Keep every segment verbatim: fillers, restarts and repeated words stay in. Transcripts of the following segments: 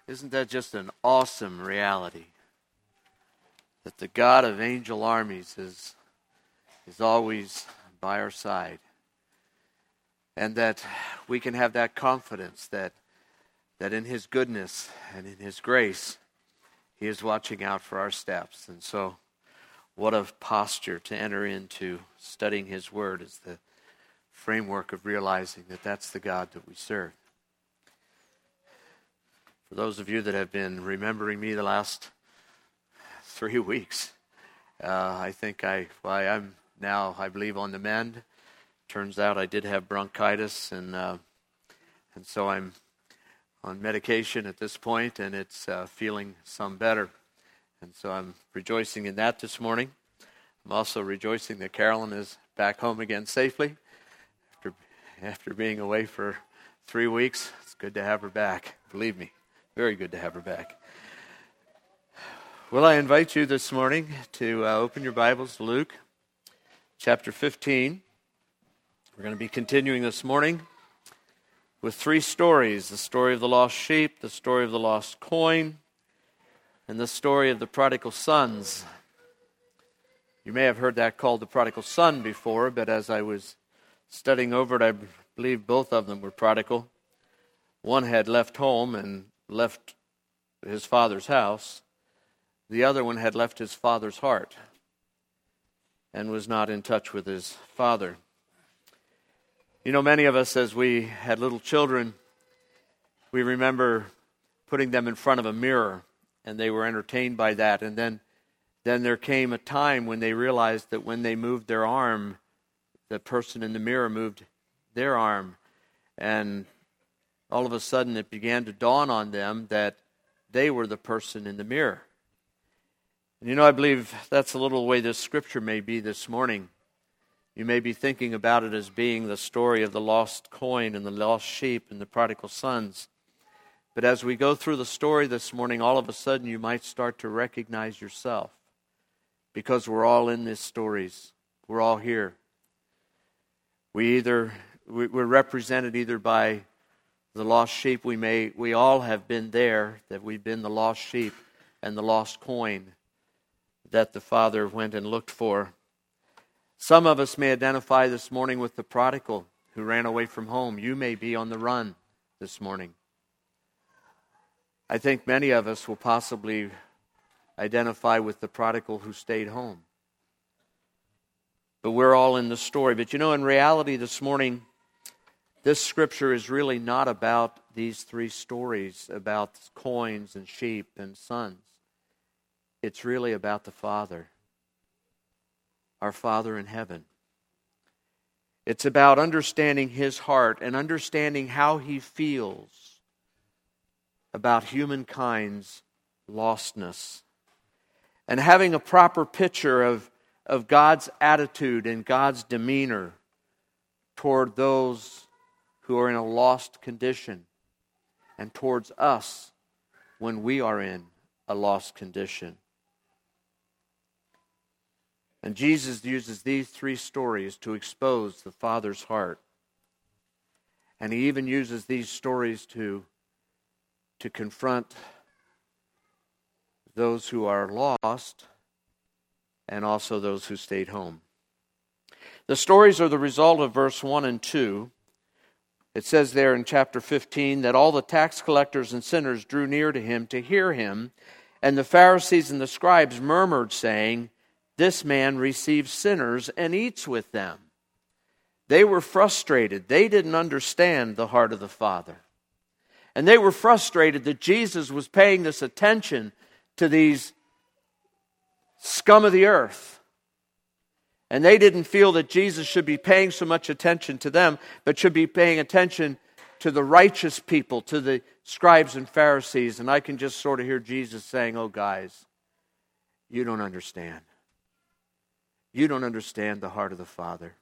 Isn't that just an awesome reality? That the God of angel armies is, is always by our side. And that we can have that confidence that, that in His goodness and in His grace, He is watching out for our steps. And so, what a posture to enter into studying His Word is the framework of realizing that that's the God that we serve. For those of you that have been remembering me the last three weeks, uh, I think I, well, I'm now, I believe, on the mend. Turns out I did have bronchitis, and uh, and so I'm on medication at this point, and it's uh, feeling some better. And so I'm rejoicing in that this morning. I'm also rejoicing that Carolyn is back home again safely. After, after being away for three weeks, it's good to have her back. Believe me, very good to have her back. Well, I invite you this morning to uh, open your Bibles to Luke chapter fifteen. We're going to be continuing this morning with three stories: the story of the lost sheep, the story of the lost coin, and the story of the prodigal sons. You may have heard that called the prodigal son before, but as I was studying over it, I believe both of them were prodigal. One had left home and left his father's house. The other one had left his father's heart and was not in touch with his father. You know, many of us, as we had little children, we remember putting them in front of a mirror, and they were entertained by that. And then, then there came a time when they realized that when they moved their arm, the person in the mirror moved their arm. And all of a sudden it began to dawn on them that they were the person in the mirror. And you know, I believe that's a little way this scripture may be this morning. You may be thinking about it as being the story of the lost coin and the lost sheep and the prodigal sons. But as we go through the story this morning, all of a sudden you might start to recognize yourself, because we're all in these stories. We're all here. We either we're represented either by the lost sheep. We may we all have been there, that we've been the lost sheep and the lost coin that the Father went and looked for. Some of us may identify this morning with the prodigal who ran away from home. You may be on the run this morning. I think many of us will possibly identify with the prodigal who stayed home. But we're all in the story. But you know, in reality this morning, this scripture is really not about these three stories about coins and sheep and sons. It's really about the Father, our Father in heaven. It's about understanding His heart and understanding how He feels about humankind's lostness, and having a proper picture of, of God's attitude and God's demeanor toward those who are in a lost condition and towards us when we are in a lost condition. And Jesus uses these three stories to expose the Father's heart. And He even uses these stories to, to confront those who are lost and also those who stayed home. The stories are the result of verse one and two. It says there in chapter fifteen that all the tax collectors and sinners drew near to Him to hear Him, and the Pharisees and the scribes murmured, saying, "This man receives sinners and eats with them." They were frustrated. They didn't understand the heart of the Father. And they were frustrated that Jesus was paying this attention to these scum of the earth. And they didn't feel that Jesus should be paying so much attention to them, but should be paying attention to the righteous people, to the scribes and Pharisees. And I can just sort of hear Jesus saying, "Oh guys, you don't understand. You don't understand the heart of the Father."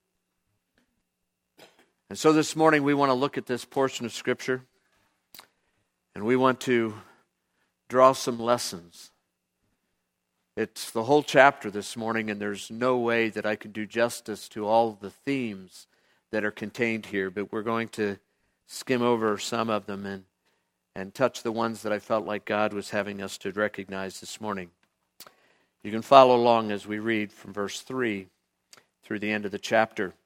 And so this morning we want to look at this portion of Scripture, and we want to draw some lessons. It's the whole chapter this morning, and there's no way that I can do justice to all the themes that are contained here, but we're going to skim over some of them and, and touch the ones that I felt like God was having us to recognize this morning. You can follow along as we read from verse three through the end of the chapter. It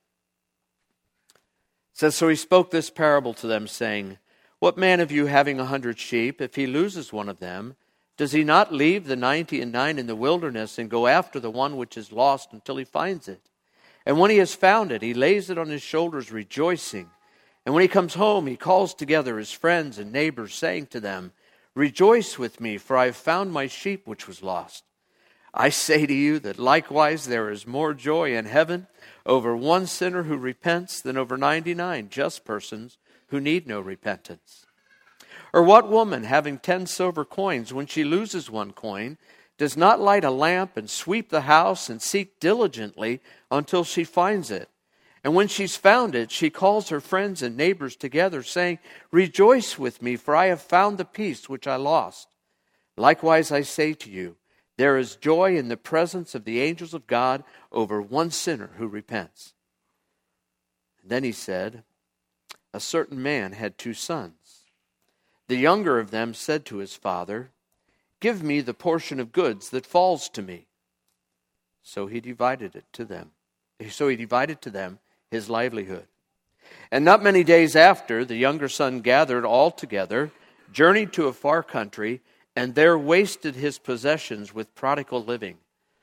says, "So he spoke this parable to them, saying, What man of you having a hundred sheep, if he loses one of them, does he not leave the ninety and nine in the wilderness and go after the one which is lost until he finds it? And when he has found it, he lays it on his shoulders, rejoicing. And when he comes home, he calls together his friends and neighbors, saying to them, Rejoice with me, for I have found my sheep which was lost. I say to you that likewise there is more joy in heaven over one sinner who repents than over ninety-nine just persons who need no repentance. Or what woman, having ten silver coins, when she loses one coin, does not light a lamp and sweep the house and seek diligently until she finds it? And when she's found it, she calls her friends and neighbors together, saying, Rejoice with me, for I have found the piece which I lost. Likewise I say to you, there is joy in the presence of the angels of God over one sinner who repents." And then he said, "A certain man had two sons. The younger of them said to his father, Give me the portion of goods that falls to me. So he divided it to them. So he divided to them his livelihood. And not many days after, the younger son gathered all together, journeyed to a far country, and there wasted his possessions with prodigal living.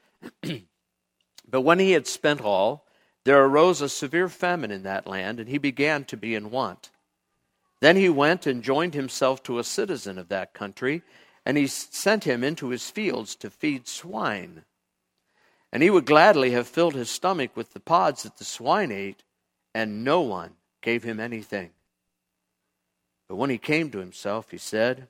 But when he had spent all, there arose a severe famine in that land, and he began to be in want. Then he went and joined himself to a citizen of that country, and he sent him into his fields to feed swine. And he would gladly have filled his stomach with the pods that the swine ate, and no one gave him anything. But when he came to himself, he said,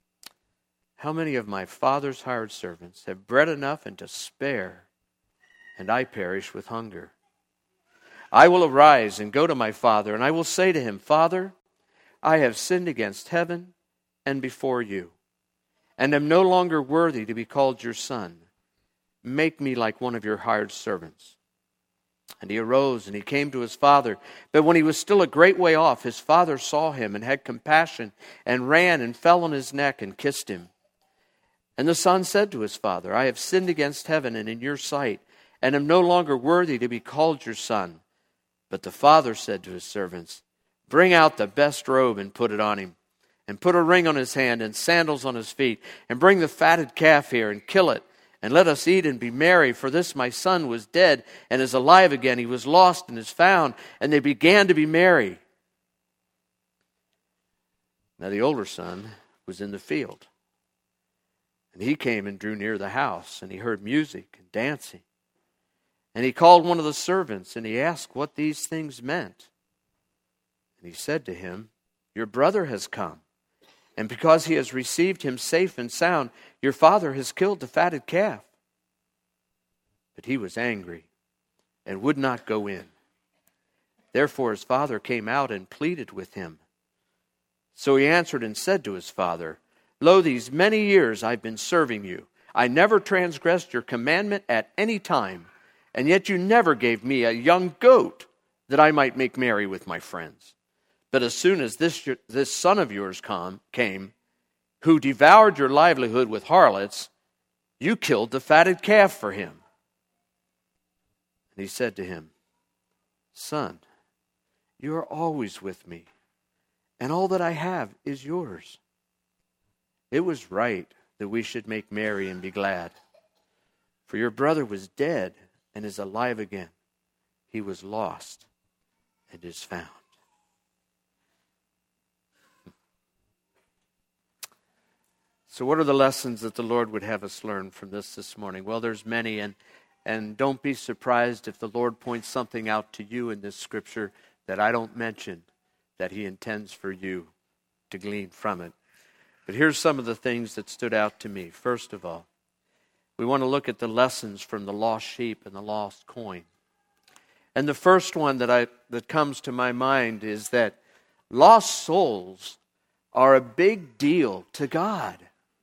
How many of my father's hired servants have bread enough and to spare, and I perish with hunger? I will arise and go to my father, and I will say to him, Father, I have sinned against heaven and before you, and am no longer worthy to be called your son. Make me like one of your hired servants. And he arose and he came to his father. But when he was still a great way off, his father saw him and had compassion, and ran and fell on his neck and kissed him. And the son said to his father, I have sinned against heaven and in your sight, and am no longer worthy to be called your son. But the father said to his servants, Bring out the best robe and put it on him, and put a ring on his hand and sandals on his feet, and bring the fatted calf here and kill it, and let us eat and be merry. For this my son was dead and is alive again. He was lost and is found. And they began to be merry. Now the older son was in the field. And he came and drew near the house, and he heard music and dancing. And he called one of the servants, and he asked what these things meant. And he said to him, Your brother has come, and because he has received him safe and sound, your father has killed the fatted calf. But he was angry and would not go in. Therefore his father came out and pleaded with him. So he answered and said to his father, Lo, these many years I've been serving you. I never transgressed your commandment at any time, and yet you never gave me a young goat that I might make merry with my friends. But as soon as this, this son of yours come, came, who devoured your livelihood with harlots, you killed the fatted calf for him. And he said to him, Son, you are always with me, and all that I have is yours. It was right that we should make merry and be glad. For your brother was dead and is alive again. He was lost and is found. So what are the lessons that the Lord would have us learn from this this morning? Well, there's many, and and don't be surprised if the Lord points something out to you in this scripture that I don't mention, that he intends for you to glean from it. But here's some of the things that stood out to me. First of all, we want to look at the lessons from the lost sheep and the lost coin. And the first one that I that comes to my mind is that lost souls are a big deal to God.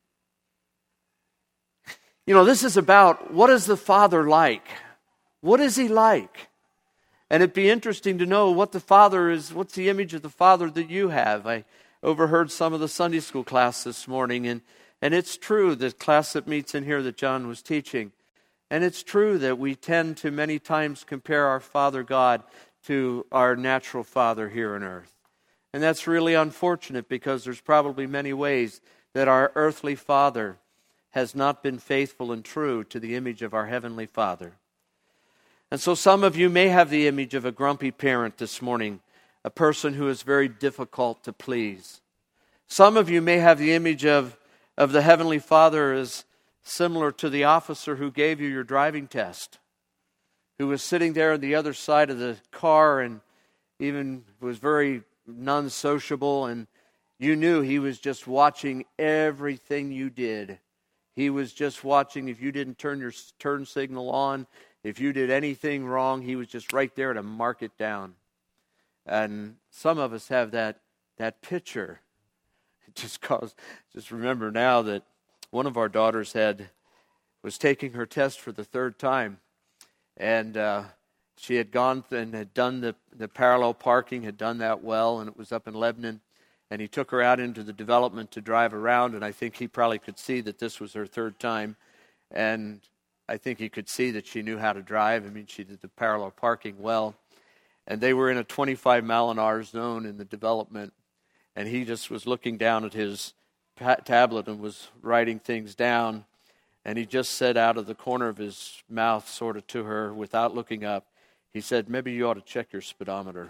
You know, this is about what is the Father like? What is he like? And it'd be interesting to know what the Father is, what's the image of the Father that you have? I, overheard some of the Sunday school class this morning, and, and it's true, the class that meets in here that John was teaching. And it's true that we tend to many times compare our Father God to our natural father here on earth. And that's really unfortunate, because there's probably many ways that our earthly father has not been faithful and true to the image of our heavenly Father. And so some of you may have the image of a grumpy parent this morning, a person who is very difficult to please. Some of you may have the image of, of the Heavenly Father as similar to the officer who gave you your driving test, who was sitting there on the other side of the car and even was very non-sociable, and you knew he was just watching everything you did. He was just watching if you didn't turn your turn signal on, if you did anything wrong, he was just right there to mark it down. And some of us have that that picture. Just cause, just remember now that one of our daughters had was taking her test for the third time, and uh, she had gone and had done the, the parallel parking, had done that well, and it was up in Lebanon. And he took her out into the development to drive around, and I think he probably could see that this was her third time. And I think he could see that she knew how to drive. I mean, she did the parallel parking well. And they were in a twenty-five mile an hour zone in the development. And he just was looking down at his tablet and was writing things down. And he just said out of the corner of his mouth, sort of to her, without looking up, he said, "Maybe you ought to check your speedometer."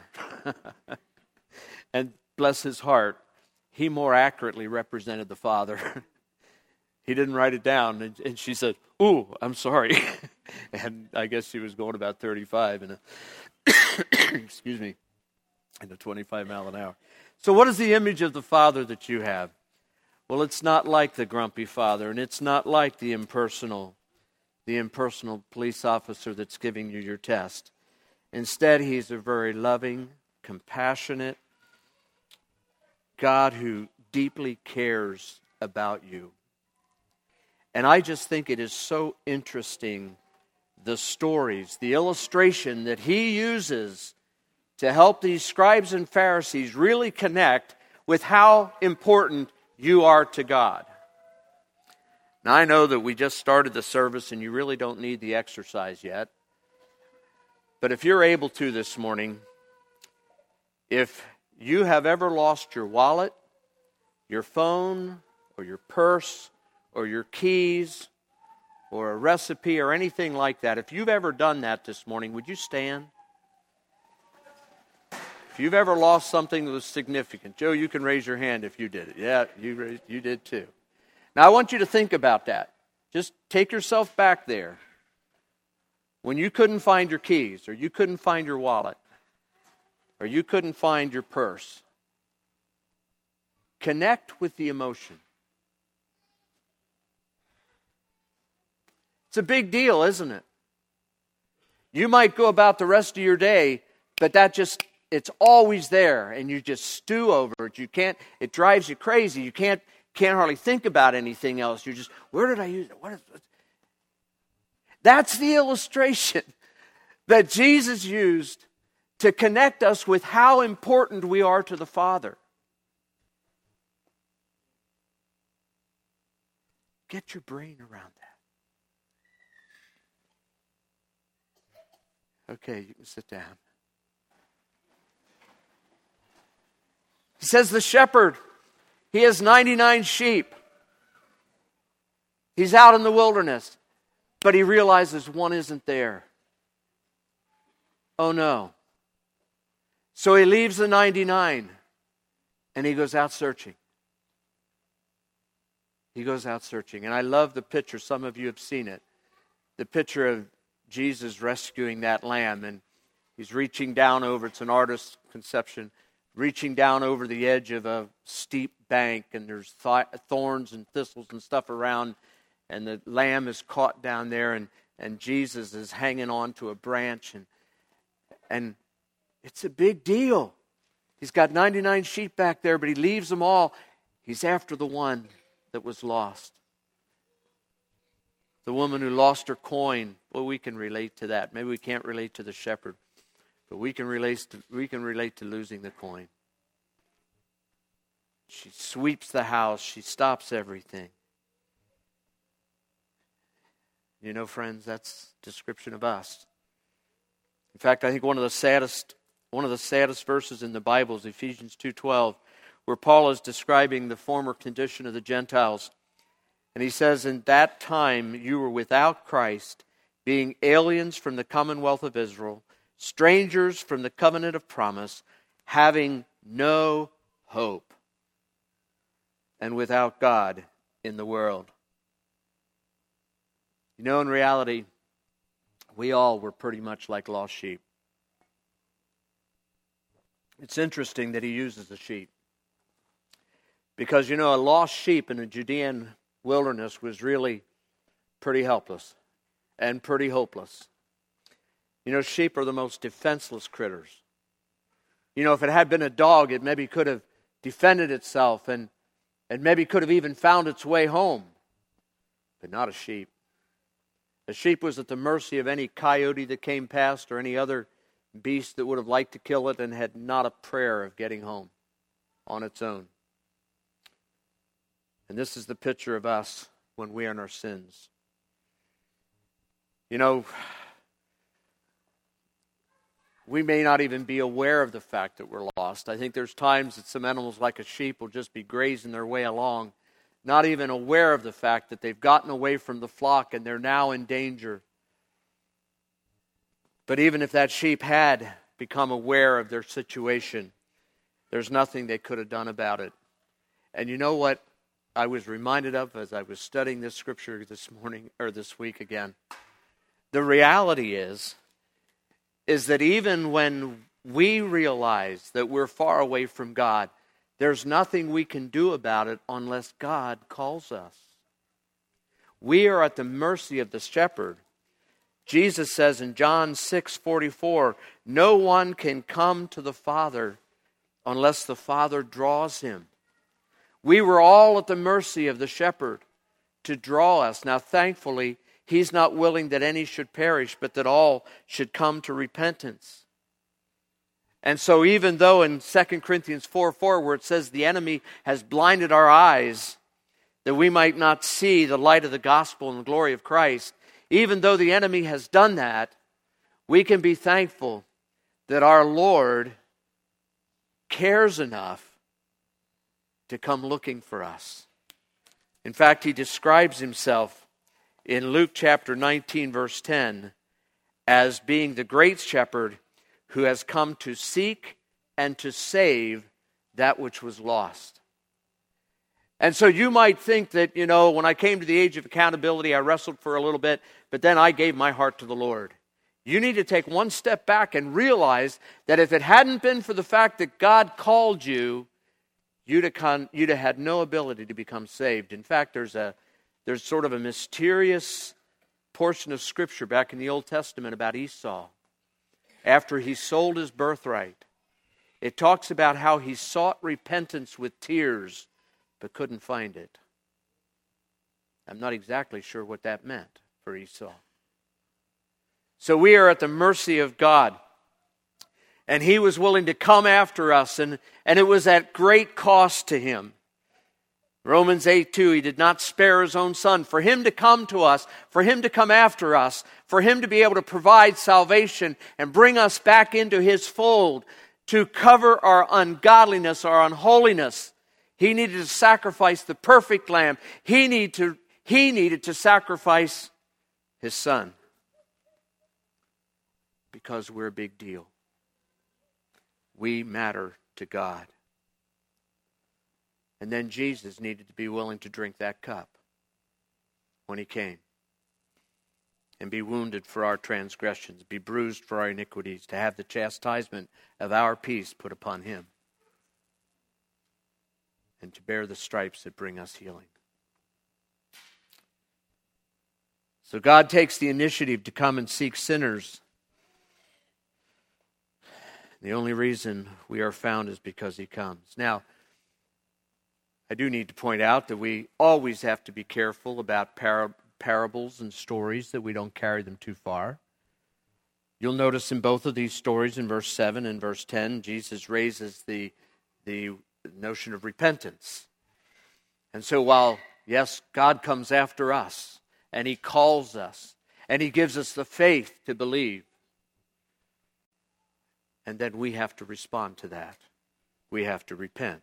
And bless his heart, he more accurately represented the Father. He didn't write it down. And, and she said, "Ooh, I'm sorry." And I guess she was going about thirty-five in a, excuse me, in a twenty-five mile an hour. So what is the image of the Father that you have? Well, it's not like the grumpy father, and it's not like the impersonal, the impersonal police officer that's giving you your test. Instead, he's a very loving, compassionate God who deeply cares about you. And I just think it is so interesting, the stories, the illustration that he uses to help these scribes and Pharisees really connect with how important you are to God. Now, I know that we just started the service and you really don't need the exercise yet. But if you're able to this morning, if you have ever lost your wallet, your phone, or your purse, or your keys, or a recipe, or anything like that, if you've ever done that this morning, would you stand? If you've ever lost something that was significant, Joe, you can raise your hand if you did it. Yeah, you raised, you did too. Now, I want you to think about that. Just take yourself back there. When you couldn't find your keys, or you couldn't find your wallet, or you couldn't find your purse, connect with the emotion. It's a big deal, isn't it? You might go about the rest of your day, but that just, it's always there, and you just stew over it. You can't, it drives you crazy. You can't, can't hardly think about anything else. You're just, where did I use it? What is, what? That's the illustration that Jesus used to connect us with how important we are to the Father. Get your brain around that. Okay, you can sit down. He says the shepherd, he has ninety-nine sheep. He's out in the wilderness, but he realizes one isn't there. Oh no. So he leaves the ninety-nine and he goes out searching. He goes out searching. And I love the picture. Some of you have seen it. The picture of Jesus rescuing that lamb. And he's reaching down over, it's an artist's conception, reaching down over the edge of a steep bank. And there's th- thorns and thistles and stuff around. And the lamb is caught down there. And, and Jesus is hanging on to a branch. And, and it's a big deal. He's got ninety-nine sheep back there, but he leaves them all. He's after the one that was lost. The woman who lost her coin. Well, we can relate to that. Maybe we can't relate to the shepherd, but we can relate to, we can relate to losing the coin. She sweeps the house. She stops everything. You know, friends, that's a description of us. In fact, I think one of the saddest, one of the saddest verses in the Bible is Ephesians two twelve, where Paul is describing the former condition of the Gentiles. And he says, "In that time you were without Christ, being aliens from the commonwealth of Israel, strangers from the covenant of promise, having no hope, and without God in the world." You know, in reality, we all were pretty much like lost sheep. It's interesting that he uses the sheep. Because, you know, a lost sheep in a Judean wilderness was really pretty helpless and pretty hopeless. You know, sheep are the most defenseless critters. You know, if it had been a dog, it maybe could have defended itself and, and maybe could have even found its way home. But not a sheep. A sheep was at the mercy of any coyote that came past or any other beast that would have liked to kill it and had not a prayer of getting home on its own. And this is the picture of us when we are in our sins. You know, we may not even be aware of the fact that we're lost. I think there's times that some animals like a sheep will just be grazing their way along, not even aware of the fact that they've gotten away from the flock and they're now in danger. But even if that sheep had become aware of their situation, there's nothing they could have done about it. And you know what I was reminded of as I was studying this scripture this morning, or this week again? The reality is, is that even when we realize that we're far away from God, there's nothing we can do about it unless God calls us. We are at the mercy of the shepherd. Jesus says in John six forty-four, "No one can come to the Father unless the Father draws him." We were all at the mercy of the shepherd to draw us. Now, thankfully, he's not willing that any should perish, but that all should come to repentance. And so even though in Second Corinthians four four, where it says the enemy has blinded our eyes, that we might not see the light of the gospel and the glory of Christ, even though the enemy has done that, we can be thankful that our Lord cares enough to come looking for us. In fact, he describes himself in Luke chapter nineteen, verse ten, as being the great shepherd who has come to seek and to save that which was lost. And so you might think that, you know, when I came to the age of accountability, I wrestled for a little bit, but then I gave my heart to the Lord. You need to take one step back and realize that if it hadn't been for the fact that God called you, you'd have, con- you'd have had no ability to become saved. In fact, there's a there's sort of a mysterious portion of Scripture back in the Old Testament about Esau. After he sold his birthright, it talks about how he sought repentance with tears, but couldn't find it. I'm not exactly sure what that meant for Esau. So we are at the mercy of God. And he was willing to come after us, and, and it was at great cost to him. Romans eight two, he did not spare his own son. For him to come to us, for him to come after us, for him to be able to provide salvation and bring us back into his fold, to cover our ungodliness, our unholiness, he needed to sacrifice the perfect lamb. He needed to, he needed to sacrifice his son. Because we're a big deal. We matter to God. And then Jesus needed to be willing to drink that cup when he came. And be wounded for our transgressions, be bruised for our iniquities, to have the chastisement of our peace put upon him. And to bear the stripes that bring us healing. So God takes the initiative to come and seek sinners. The only reason we are found is because he comes. Now, I do need to point out that we always have to be careful about par- parables and stories, that we don't carry them too far. You'll notice in both of these stories, in verse seven and verse ten, Jesus raises the, the, the notion of repentance. And so while, yes, God comes after us, and He calls us, and He gives us the faith to believe, and then we have to respond to that. We have to repent.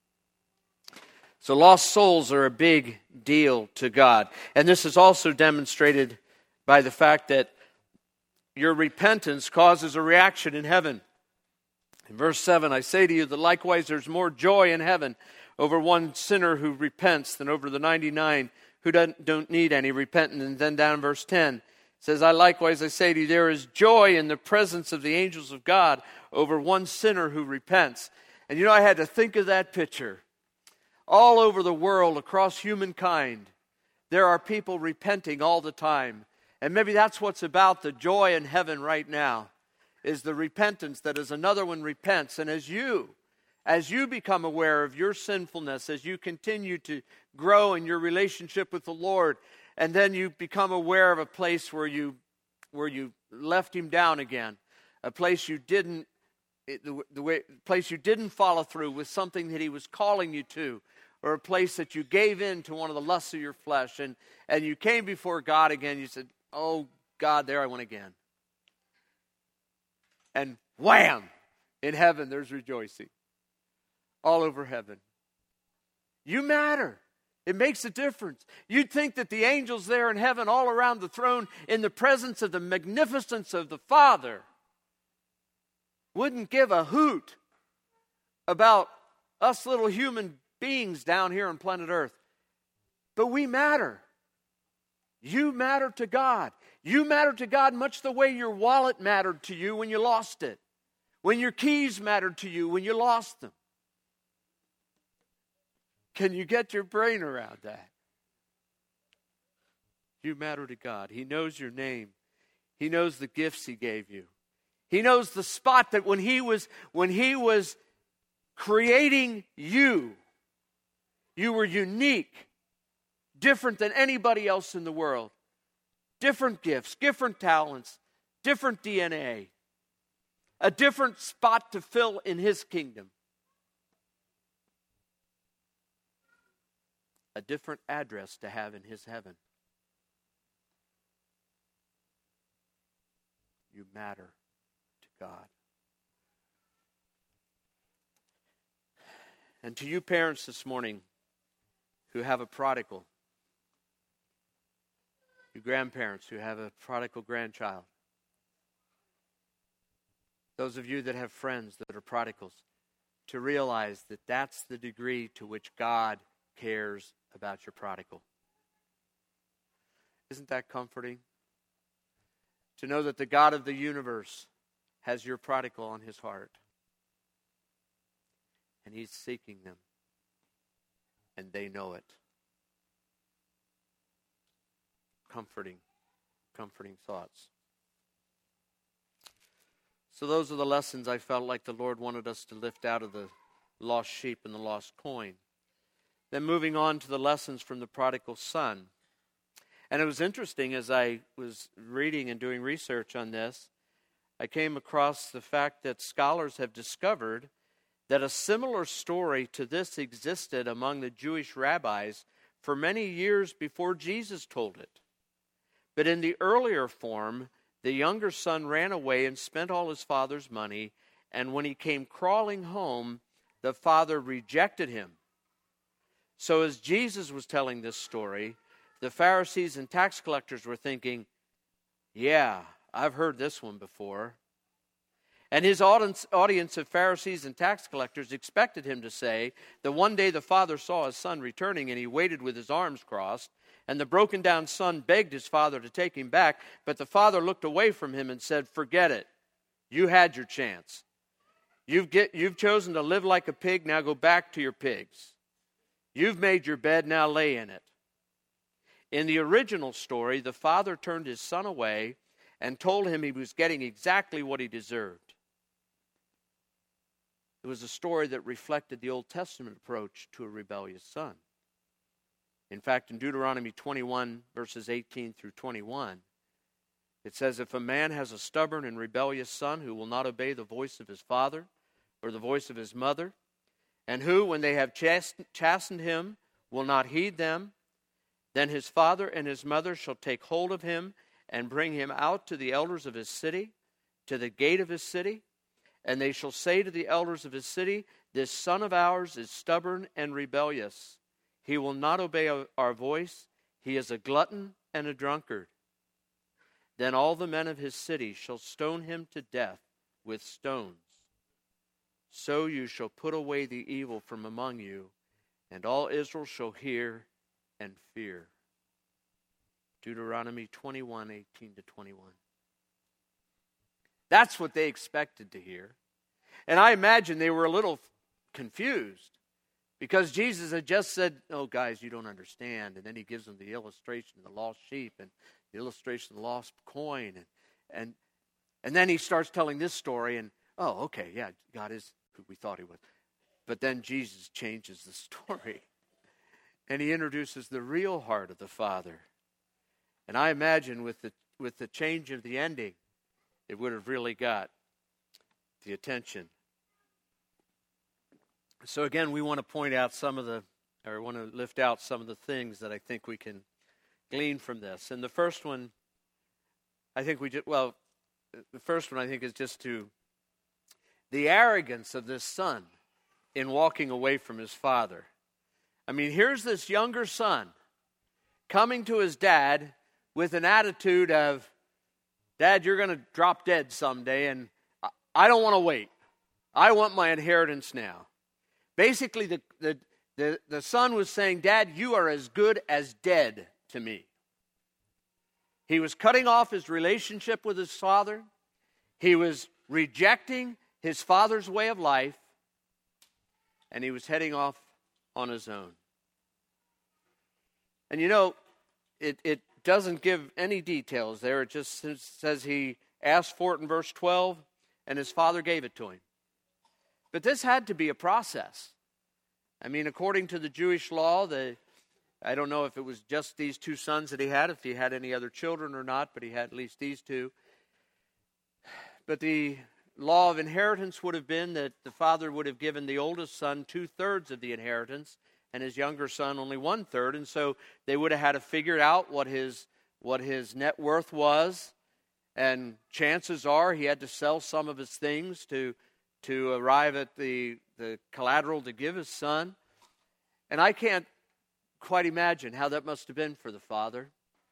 So lost souls are a big deal to God. And this is also demonstrated by the fact that your repentance causes a reaction in heaven. In verse seven, I say to you that likewise there's more joy in heaven over one sinner who repents than over the ninety-nine who don't, don't need any repentance. And then down in verse ten, it says, I likewise I say to you, there is joy in the presence of the angels of God over one sinner who repents. And you know, I had to think of that picture. All over the world, across humankind, there are people repenting all the time. And maybe that's what's about the joy in heaven right now, is the repentance that as another one repents. And as you, as you become aware of your sinfulness, as you continue to grow in your relationship with the Lord, and then you become aware of a place where you, where you left Him down again, a place you didn't, the, the way, place you didn't follow through with something that He was calling you to, or a place that you gave in to one of the lusts of your flesh, and, and you came before God again, you said, oh, God, there I went again. And wham! In heaven, there's rejoicing. All over heaven. You matter. It makes a difference. You'd think that the angels there in heaven, all around the throne, in the presence of the magnificence of the Father, wouldn't give a hoot about us little human beings down here on planet Earth. But we matter. You matter to God. You matter to God much the way your wallet mattered to you when you lost it. When your keys mattered to you when you lost them. Can you get your brain around that? You matter to God. He knows your name. He knows the gifts He gave you. He knows the spot that when He was, when He was creating you, you were unique, different than anybody else in the world. Different gifts, different talents, different D N A. A different spot to fill in His kingdom. A different address to have in His heaven. You matter to God. And to you parents this morning who have a prodigal, you grandparents who have a prodigal grandchild, those of you that have friends that are prodigals, to realize that that's the degree to which God cares about your prodigal. Isn't that comforting? To know that the God of the universe has your prodigal on His heart. And He's seeking them. And they know it. Comforting, comforting thoughts. So those are the lessons I felt like the Lord wanted us to lift out of the lost sheep and the lost coin. Then moving on to the lessons from the prodigal son. And it was interesting as I was reading and doing research on this, I came across the fact that scholars have discovered that a similar story to this existed among the Jewish rabbis for many years before Jesus told it. But in the earlier form, the younger son ran away and spent all his father's money, and when he came crawling home, the father rejected him. So as Jesus was telling this story, the Pharisees and tax collectors were thinking, yeah, I've heard this one before. And his audience, audience of Pharisees and tax collectors expected him to say that one day the father saw his son returning and he waited with his arms crossed, and the broken down son begged his father to take him back, but the father looked away from him and said, forget it. You had your chance. You've, get, you've chosen to live like a pig, now go back to your pigs. You've made your bed, now lay in it. In the original story, the father turned his son away and told him he was getting exactly what he deserved. It was a story that reflected the Old Testament approach to a rebellious son. In fact, in Deuteronomy twenty-one, verses eighteen through twenty-one, it says, if a man has a stubborn and rebellious son who will not obey the voice of his father or the voice of his mother, and who, when they have chastened him, will not heed them. Then his father and his mother shall take hold of him and bring him out to the elders of his city, to the gate of his city. And they shall say to the elders of his city, this son of ours is stubborn and rebellious. He will not obey our voice. He is a glutton and a drunkard. Then all the men of his city shall stone him to death with stones. So you shall put away the evil from among you, and all Israel shall hear and fear. Deuteronomy twenty-one, eighteen to twenty-one. That's what they expected to hear. And I imagine they were a little confused because Jesus had just said, oh, guys, you don't understand. And then he gives them the illustration of the lost sheep and the illustration of the lost coin. And, and, and then he starts telling this story. And, oh, okay, yeah, God is who we thought he was. But then Jesus changes the story. And he introduces the real heart of the Father. And I imagine with the with the change of the ending, it would have really got the attention. So again, we want to point out some of the, or want to lift out some of the things that I think we can glean from this. And the first one, I think we just, well, the first one I think is just to, the arrogance of this son in walking away from his father. I mean, here's this younger son coming to his dad with an attitude of, Dad, you're going to drop dead someday, and I don't want to wait. I want my inheritance now. Basically, the, the, the, the son was saying, Dad, you are as good as dead to me. He was cutting off his relationship with his father. He was rejecting his father's way of life, and he was heading off on his own. And you know, it, it doesn't give any details there. It just says he asked for it in verse twelve, and his father gave it to him. But this had to be a process. I mean, according to the Jewish law, the I don't know if it was just these two sons that he had, if he had any other children or not, but he had at least these two. But the law of inheritance would have been that the father would have given the oldest son two-thirds of the inheritance, and his younger son only one-third. And so they would have had to figure out what his what his net worth was. And chances are he had to sell some of his things to to arrive at the, the collateral to give his son. And I can't quite imagine how that must have been for the father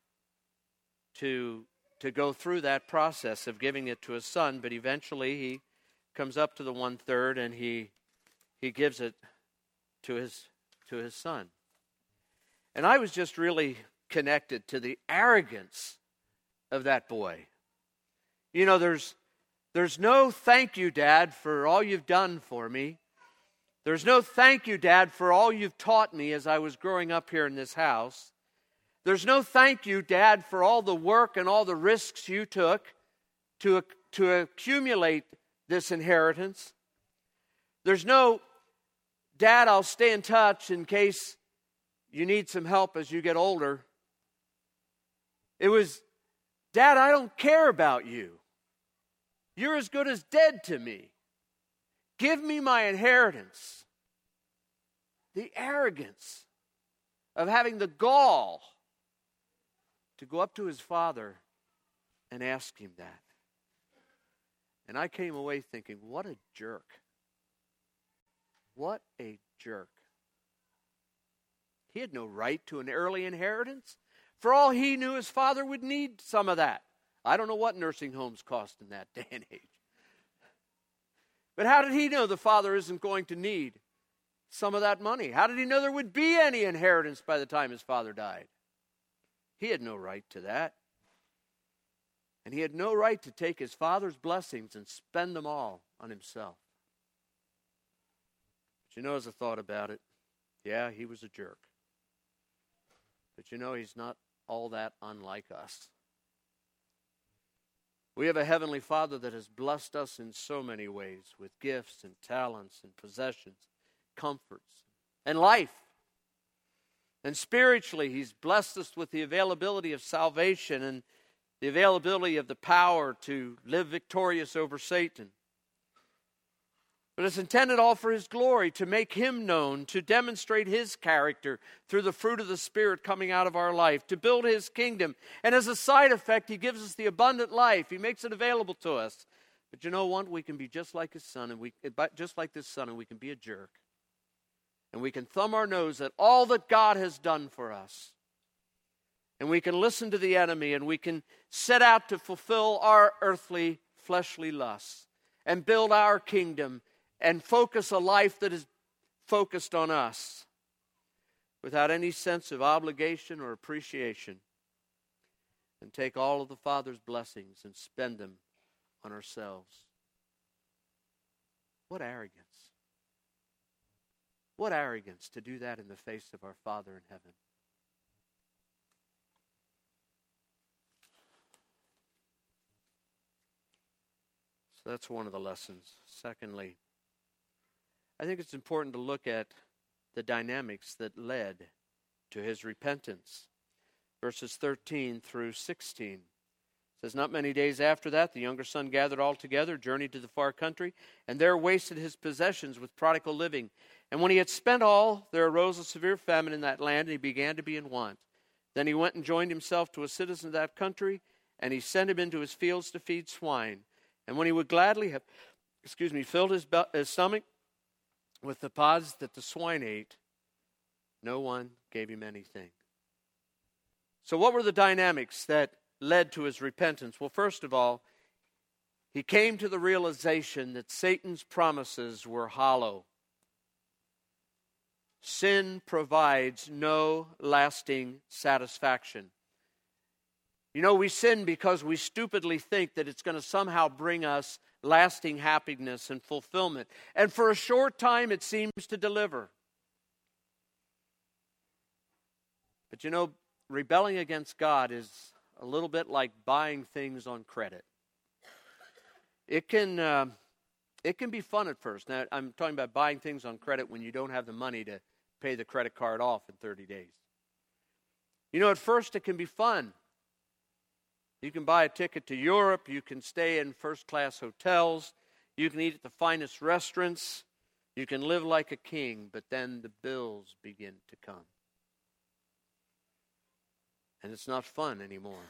to, to go through that process of giving it to his son. But eventually he comes up to the one-third and he he gives it to his to his son. And I was just really connected to the arrogance of that boy. You know, there's there's no thank you, Dad, for all you've done for me. There's no thank you, Dad, for all you've taught me as I was growing up here in this house. There's no thank you, Dad, for all the work and all the risks you took to, to accumulate this inheritance. There's no, Dad, I'll stay in touch in case you need some help as you get older. It was, Dad, I don't care about you. You're as good as dead to me. Give me my inheritance. The arrogance of having the gall to go up to his father and ask him that. And I came away thinking, what a jerk. What a jerk. He had no right to an early inheritance. For all he knew, his father would need some of that. I don't know what nursing homes cost in that day and age. But how did he know the father isn't going to need some of that money? How did he know there would be any inheritance by the time his father died? He had no right to that. And he had no right to take his father's blessings and spend them all on himself. But you know, as I thought about it, yeah, he was a jerk. But you know, he's not all that unlike us. We have a Heavenly Father that has blessed us in so many ways with gifts and talents and possessions, comforts, and life. And spiritually, He's blessed us with the availability of salvation and the availability of the power to live victorious over Satan. But it's intended all for His glory, to make Him known, to demonstrate His character through the fruit of the Spirit coming out of our life, to build His kingdom. And as a side effect, He gives us the abundant life. He makes it available to us. But you know what? We can be just like His Son, and we just like this Son, and we can be a jerk. And we can thumb our nose at all that God has done for us. And we can listen to the enemy, and we can set out to fulfill our earthly, fleshly lusts and build our kingdom and focus a life that is focused on us without any sense of obligation or appreciation, and take all of the Father's blessings and spend them on ourselves. What arrogance. What arrogance to do that in the face of our Father in heaven. So that's one of the lessons. Secondly, I think it's important to look at the dynamics that led to his repentance. Verses thirteen through sixteen. It says, not many days after that, the younger son gathered all together, journeyed to the far country, and there wasted his possessions with prodigal living. And when he had spent all, there arose a severe famine in that land, and he began to be in want. Then he went and joined himself to a citizen of that country, and he sent him into his fields to feed swine. And when he would gladly have, excuse me, filled his, be- his stomach with the pods that the swine ate, no one gave him anything. So what were the dynamics that led to his repentance? Well, first of all, he came to the realization that Satan's promises were hollow. Sin provides no lasting satisfaction. You know, we sin because we stupidly think that it's going to somehow bring us lasting happiness and fulfillment. And for a short time, it seems to deliver. But you know, rebelling against God is a little bit like buying things on credit. It can, uh, it can be fun at first. Now, I'm talking about buying things on credit when you don't have the money to pay the credit card off in thirty days. You know, at first it can be fun. You can buy a ticket to Europe. You can stay in first-class hotels. You can eat at the finest restaurants. You can live like a king, but then the bills begin to come. And it's not fun anymore.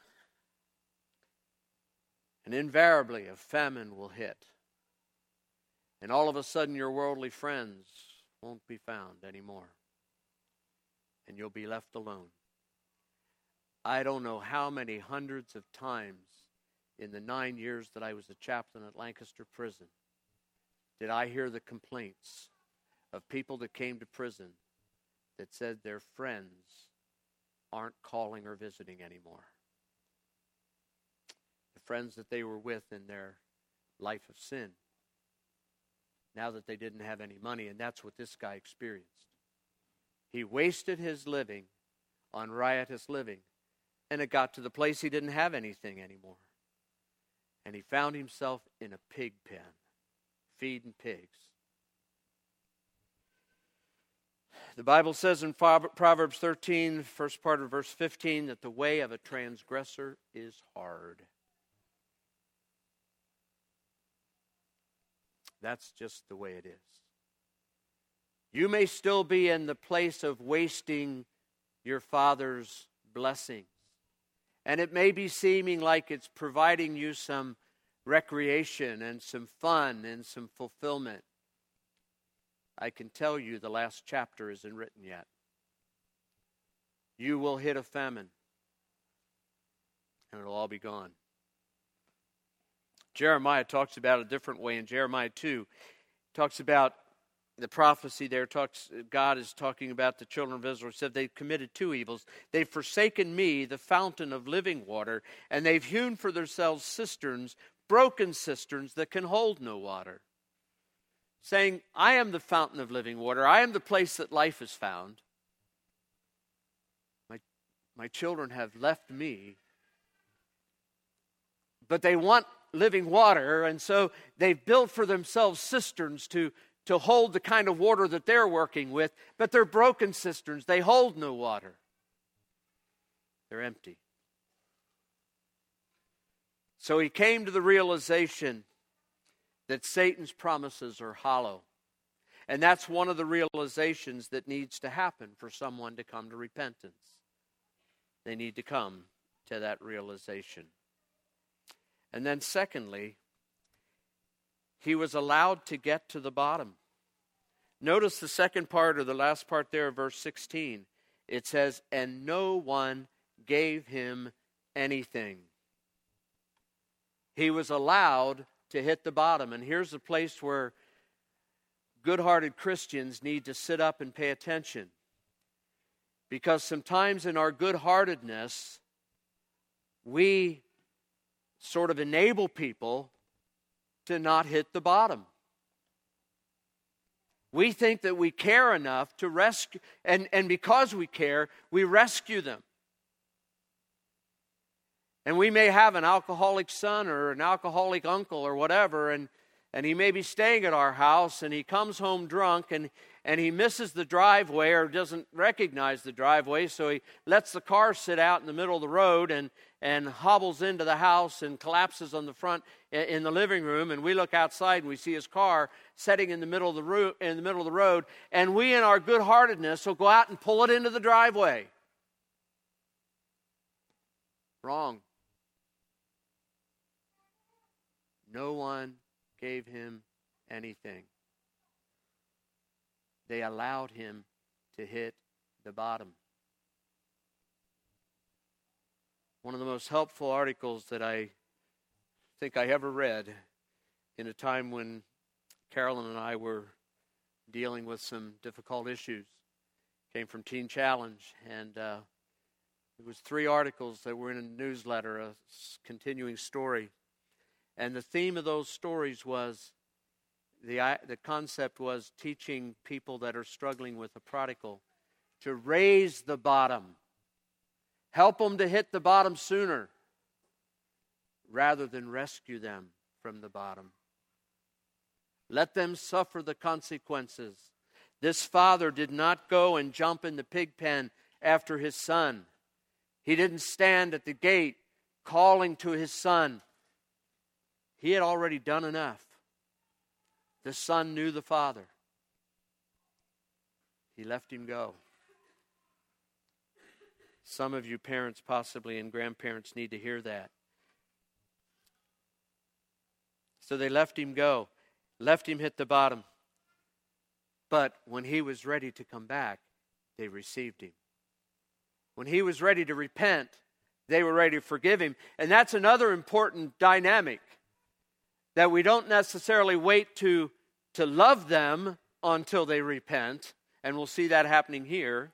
And invariably, a famine will hit. And all of a sudden, your worldly friends won't be found anymore. And you'll be left alone. I don't know how many hundreds of times in the nine years that I was a chaplain at Lancaster Prison did I hear the complaints of people that came to prison that said their friends aren't calling or visiting anymore. The friends that they were with in their life of sin, now that they didn't have any money, and that's what this guy experienced. He wasted his living on riotous living. And it got to the place he didn't have anything anymore. And he found himself in a pig pen, feeding pigs. The Bible says in Proverbs thirteen, first part of verse fifteen, that the way of a transgressor is hard. That's just the way it is. You may still be in the place of wasting your father's blessings. And it may be seeming like it's providing you some recreation and some fun and some fulfillment. I can tell you the last chapter isn't written yet. You will hit a famine, and it'll all be gone. Jeremiah talks about it a different way in Jeremiah two. He talks about the prophecy there. Talks God is talking about the children of Israel. He said they've committed two evils. They've forsaken me, the fountain of living water, and they've hewn for themselves cisterns, broken cisterns that can hold no water. Saying, I am the fountain of living water. I am the place that life is found. My, my children have left me, but they want living water, and so they've built for themselves cisterns to to hold the kind of water that they're working with, but they're broken cisterns. They hold no water. They're empty. So he came to the realization that Satan's promises are hollow. And that's one of the realizations that needs to happen for someone to come to repentance. They need to come to that realization. And then secondly, he was allowed to get to the bottom. Notice the second part, or the last part there of verse sixteen. It says, and no one gave him anything. He was allowed to hit the bottom. And here's a place where good-hearted Christians need to sit up and pay attention. Because sometimes in our good-heartedness, we sort of enable people to not hit the bottom. We think that we care enough to rescue, and, and because we care, we rescue them. And we may have an alcoholic son or an alcoholic uncle or whatever, and, and he may be staying at our house, and he comes home drunk, and, and he misses the driveway or doesn't recognize the driveway, so he lets the car sit out in the middle of the road and, and hobbles into the house and collapses on the front in the living room, and we look outside and we see his car sitting in the middle of the ro- in the middle of the road, and we in our good-heartedness will go out and pull it into the driveway. Wrong. No one gave him anything. They allowed him to hit the bottom. One of the most helpful articles that I think I ever read in a time when Carolyn and I were dealing with some difficult issues came from Teen Challenge, and uh, it was three articles that were in a newsletter, a continuing story. And the theme of those stories was, the, the concept was teaching people that are struggling with a prodigal to raise the bottom. Help them to hit the bottom sooner rather than rescue them from the bottom. Let them suffer the consequences. This father did not go and jump in the pig pen after his son. He didn't stand at the gate calling to his son. He had already done enough. The son knew the father. He let him go. Some of you parents possibly and grandparents need to hear that. So they left him go, left him hit the bottom. But when he was ready to come back, they received him. When he was ready to repent, they were ready to forgive him. And that's another important dynamic, that we don't necessarily wait to, to love them until they repent, and we'll see that happening here.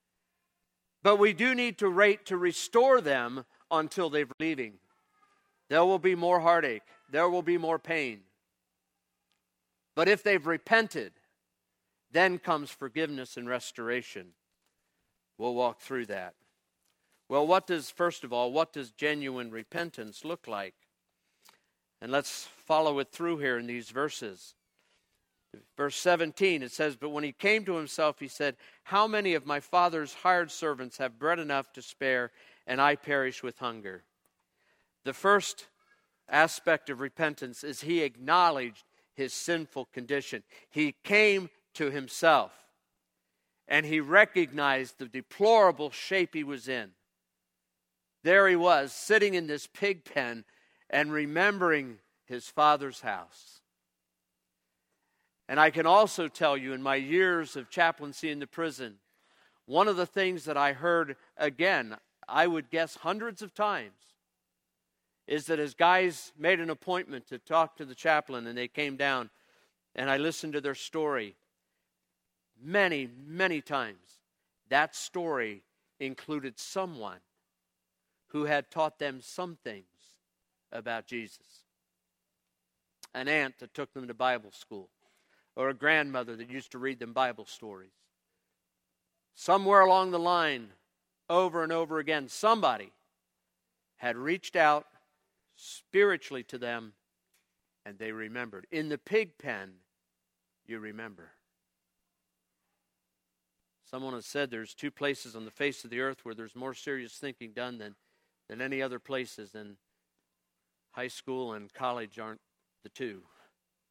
But we do need to wait to restore them until they're leaving. There will be more heartache. There will be more pain. But if they've repented, then comes forgiveness and restoration. We'll walk through that. Well, what does, first of all, what does genuine repentance look like? And let's follow it through here in these verses. Verse seventeen, it says, but when he came to himself, he said, how many of my father's hired servants have bread enough to spare, and I perish with hunger? The first aspect of repentance is he acknowledged his sinful condition. He came to himself, and he recognized the deplorable shape he was in. There he was, sitting in this pig pen and remembering his father's house. And I can also tell you, in my years of chaplaincy in the prison, one of the things that I heard, again, I would guess hundreds of times, is that as guys made an appointment to talk to the chaplain and they came down and I listened to their story, many, many times, that story included someone who had taught them some things about Jesus. An aunt that took them to Bible school, or a grandmother that used to read them Bible stories. Somewhere along the line, over and over again, somebody had reached out spiritually to them, and they remembered. In the pig pen, you remember. Someone has said there's two places on the face of the earth where there's more serious thinking done than, than any other places, and high school and college aren't the two.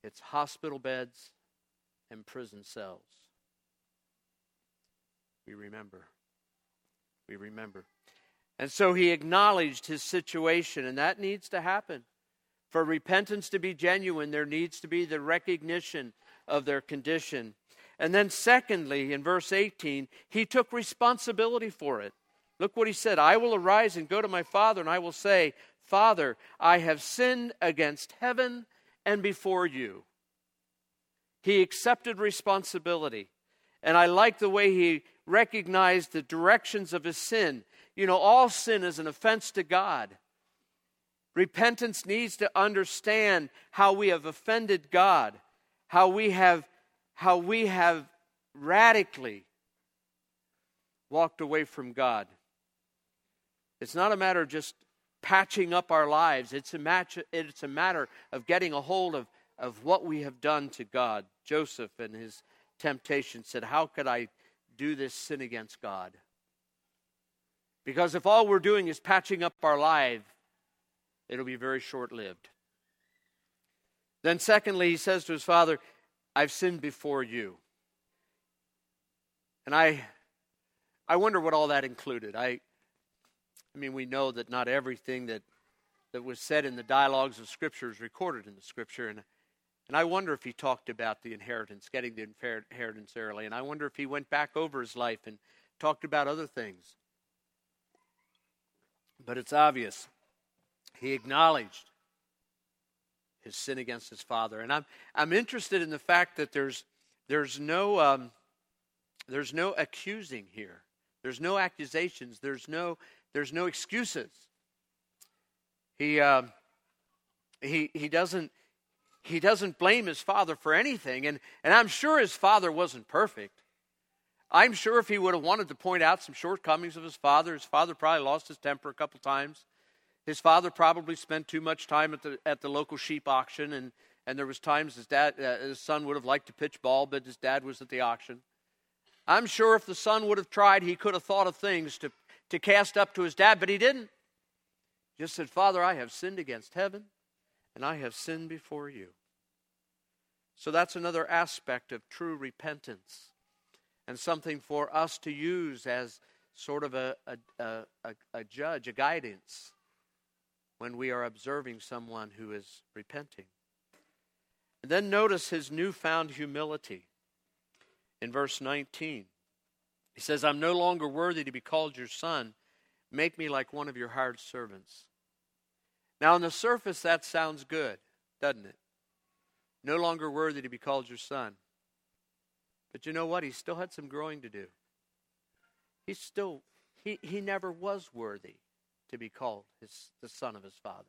It's hospital beds and prison cells. We remember. We remember. And so he acknowledged his situation, and that needs to happen. For repentance to be genuine, there needs to be the recognition of their condition. And then secondly, in verse eighteen, he took responsibility for it. Look what he said. I will arise and go to my father, and I will say, Father, I have sinned against heaven and before you. He accepted responsibility. And I like the way he recognized the directions of his sin. You know, all sin is an offense to God. Repentance needs to understand how we have offended God, how we have, how we have radically walked away from God. It's not a matter of just patching up our lives. It's a, match, it's a matter of getting a hold of, of what we have done to God. Joseph in his temptation said, how could I do this sin against God? Because if all we're doing is patching up our life, it'll be very short-lived. Then secondly, he says to his father, I've sinned before you. And I I wonder what all that included. I I mean, we know that not everything that, that was said in the dialogues of Scripture is recorded in the Scripture. And, and I wonder if he talked about the inheritance, getting the inheritance early. And I wonder if he went back over his life and talked about other things. But it's obvious. He acknowledged his sin against his father. And I'm I'm interested in the fact that there's there's no um, there's no accusing here. There's no accusations. There's no there's no excuses. He uh, he he doesn't he doesn't blame his father for anything. And and I'm sure his father wasn't perfect. I'm sure if he would have wanted to point out some shortcomings of his father, his father probably lost his temper a couple times. His father probably spent too much time at the at the local sheep auction, and, and there was times his dad, uh, his son would have liked to pitch ball, but his dad was at the auction. I'm sure if the son would have tried, he could have thought of things to, to cast up to his dad, but he didn't. He just said, Father, I have sinned against heaven, and I have sinned before you. So that's another aspect of true repentance, and something for us to use as sort of a, a, a, a judge, a guidance, when we are observing someone who is repenting. And then notice his newfound humility in verse nineteen. He says, I'm no longer worthy to be called your son. Make me like one of your hired servants. Now on the surface that sounds good, doesn't it? No longer worthy to be called your son. But you know what? He still had some growing to do. He still, he, he never was worthy to be called his, the son of his father.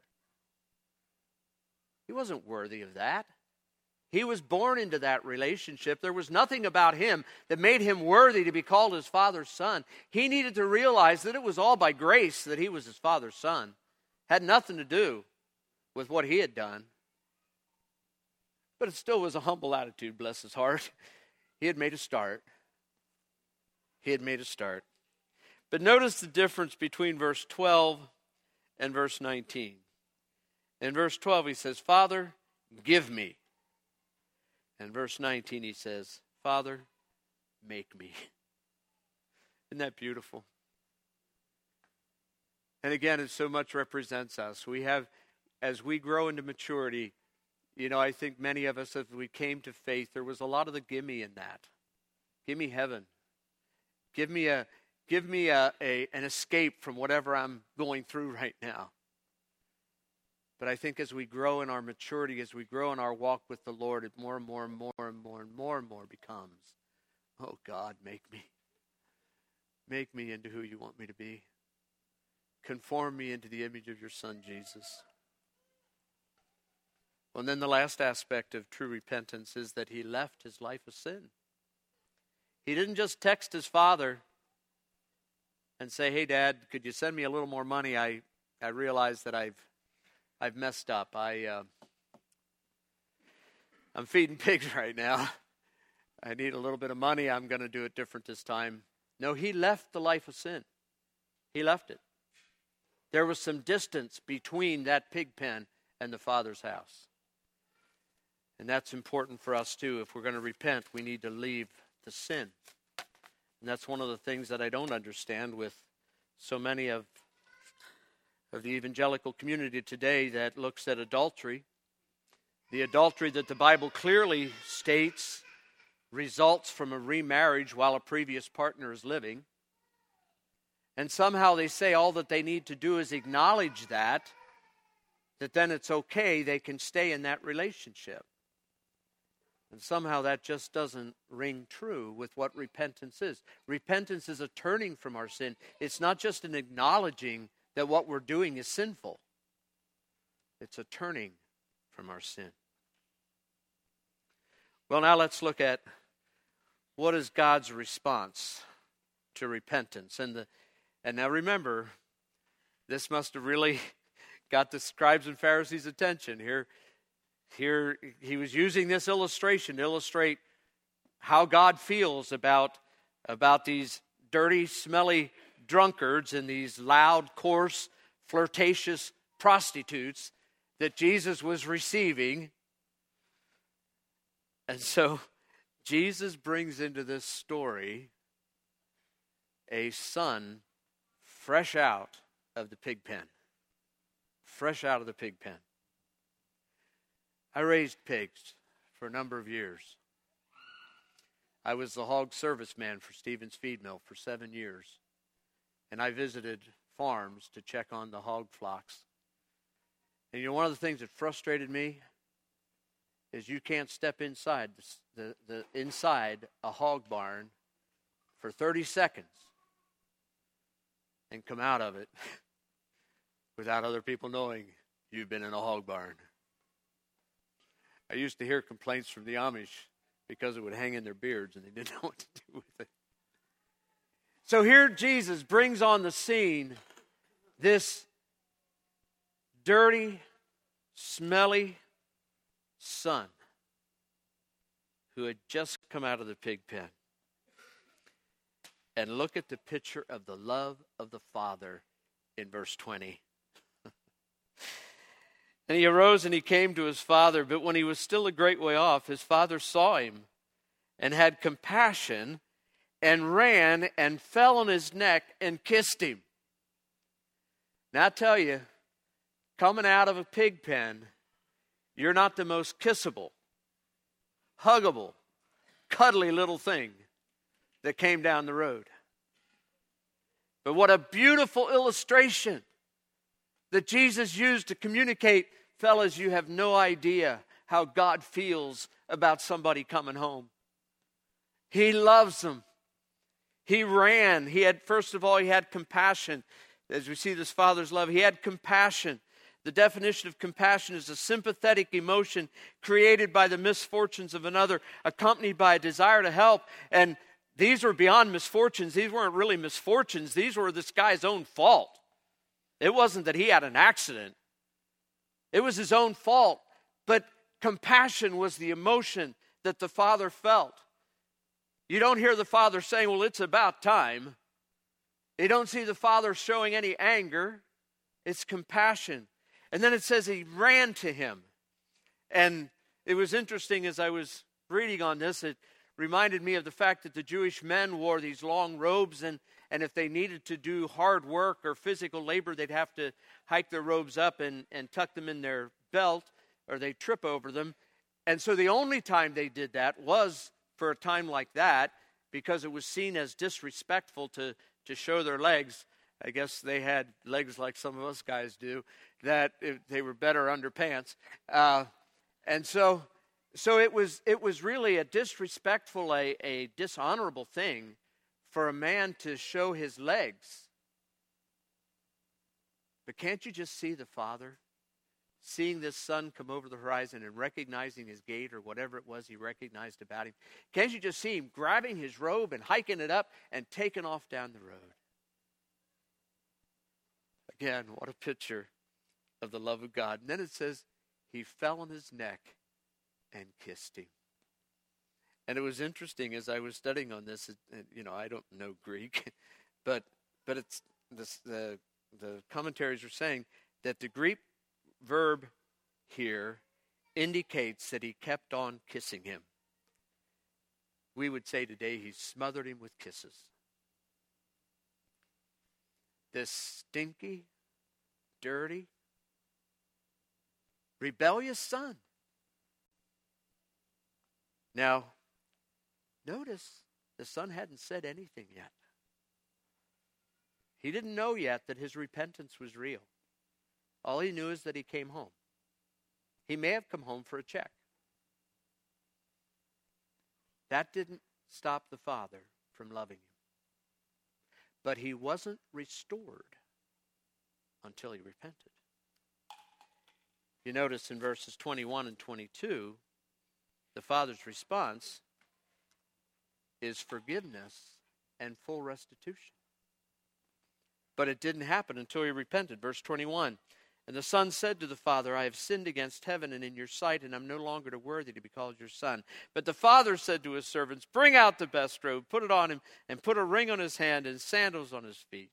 He wasn't worthy of that. He was born into that relationship. There was nothing about him that made him worthy to be called his father's son. He needed to realize that it was all by grace that he was his father's son. Had nothing to do with what he had done. But it still was a humble attitude, bless his heart. He had made a start. He had made a start. But notice the difference between verse twelve and verse nineteen. In verse twelve he says, Father, give me. And verse nineteen he says, Father, make me. Isn't that beautiful? And again, it so much represents us. We have, as we grow into maturity, you know, I think many of us, as we came to faith, there was a lot of the gimme in that. Give me heaven. Give me a give me a, a an escape from whatever I'm going through right now. But I think as we grow in our maturity, as we grow in our walk with the Lord, it more and more and more and more and more and more becomes, oh God, make me. Make me into who you want me to be. Conform me into the image of your Son, Jesus. Well, and then the last aspect of true repentance is that he left his life of sin. He didn't just text his father and say, hey, Dad, could you send me a little more money? I, I realize that I've I've messed up. I, uh, I'm feeding pigs right now. I need a little bit of money. I'm going to do it different this time. No, he left the life of sin. He left it. There was some distance between that pig pen and the Father's house. And that's important for us too. If we're going to repent, we need to leave the sin. And that's one of the things that I don't understand with so many of, of the evangelical community today that looks at adultery. The adultery that the Bible clearly states results from a remarriage while a previous partner is living. And somehow they say all that they need to do is acknowledge that, that then it's okay, they can stay in that relationship. And somehow that just doesn't ring true with what repentance is. Repentance is a turning from our sin. It's not just an acknowledging that what we're doing is sinful. It's a turning from our sin. Well, now let's look at what is God's response to repentance. And the and now remember, this must have really got the scribes and Pharisees' attention. Here, here he was using this illustration to illustrate how God feels about, about these dirty, smelly drunkards and these loud, coarse, flirtatious prostitutes that Jesus was receiving. And so Jesus brings into this story a son fresh out of the pig pen. Fresh out of the pig pen. I raised pigs for a number of years. I was the hog service man for Stevens Feed Mill for seven years. And I visited farms to check on the hog flocks. And you know, one of the things that frustrated me is you can't step inside the, the, the inside a hog barn for thirty seconds and come out of it without other people knowing you've been in a hog barn. I used to hear complaints from the Amish because it would hang in their beards and they didn't know what to do with it. So here Jesus brings on the scene this dirty, smelly son who had just come out of the pig pen. And look at the picture of the love of the Father in verse twenty. And he arose and he came to his father, but when he was still a great way off, his father saw him and had compassion and ran and fell on his neck and kissed him. Now I tell you, coming out of a pig pen, you're not the most kissable, huggable, cuddly little thing that came down the road. But what a beautiful illustration that Jesus used to communicate, fellas, you have no idea how God feels about somebody coming home. He loves them. He ran. He had, first of all, he had compassion. As we see this father's love, he had compassion. The definition of compassion is a sympathetic emotion created by the misfortunes of another, accompanied by a desire to help. And these were beyond misfortunes. These weren't really misfortunes. These were this guy's own fault. It wasn't that he had an accident. It was his own fault. But compassion was the emotion that the father felt. You don't hear the father saying, well, it's about time. You don't see the father showing any anger. It's compassion. And then it says he ran to him. And it was interesting as I was reading on this, it reminded me of the fact that the Jewish men wore these long robes, and, and if they needed to do hard work or physical labor, they'd have to hike their robes up and, and tuck them in their belt, or they'd trip over them. And so the only time they did that was for a time like that, because it was seen as disrespectful to, to show their legs. I guess they had legs like some of us guys do, that it, they were better underpants. Uh, and so... So it was it was really a disrespectful, a, a dishonorable thing for a man to show his legs. But can't you just see the father seeing this son come over the horizon and recognizing his gait or whatever it was he recognized about him? Can't you just see him grabbing his robe and hiking it up and taking off down the road? Again, what a picture of the love of God. And then it says, he fell on his neck and kissed him. And it was interesting as I was studying on this. It, it, you know, I don't know Greek, but but it's this, the the commentaries are saying that the Greek verb here indicates that he kept on kissing him. We would say today he smothered him with kisses. This stinky, dirty, rebellious son. Now, notice the son hadn't said anything yet. He didn't know yet that his repentance was real. All he knew is that he came home. He may have come home for a check. That didn't stop the father from loving him. But he wasn't restored until he repented. You notice in verses twenty-one and twenty-two, the father's response is forgiveness and full restitution. But it didn't happen until he repented. Verse twenty-one, and the son said to the father, I have sinned against heaven and in your sight, and I'm no longer worthy to be called your son. But the father said to his servants, bring out the best robe, put it on him, and put a ring on his hand and sandals on his feet.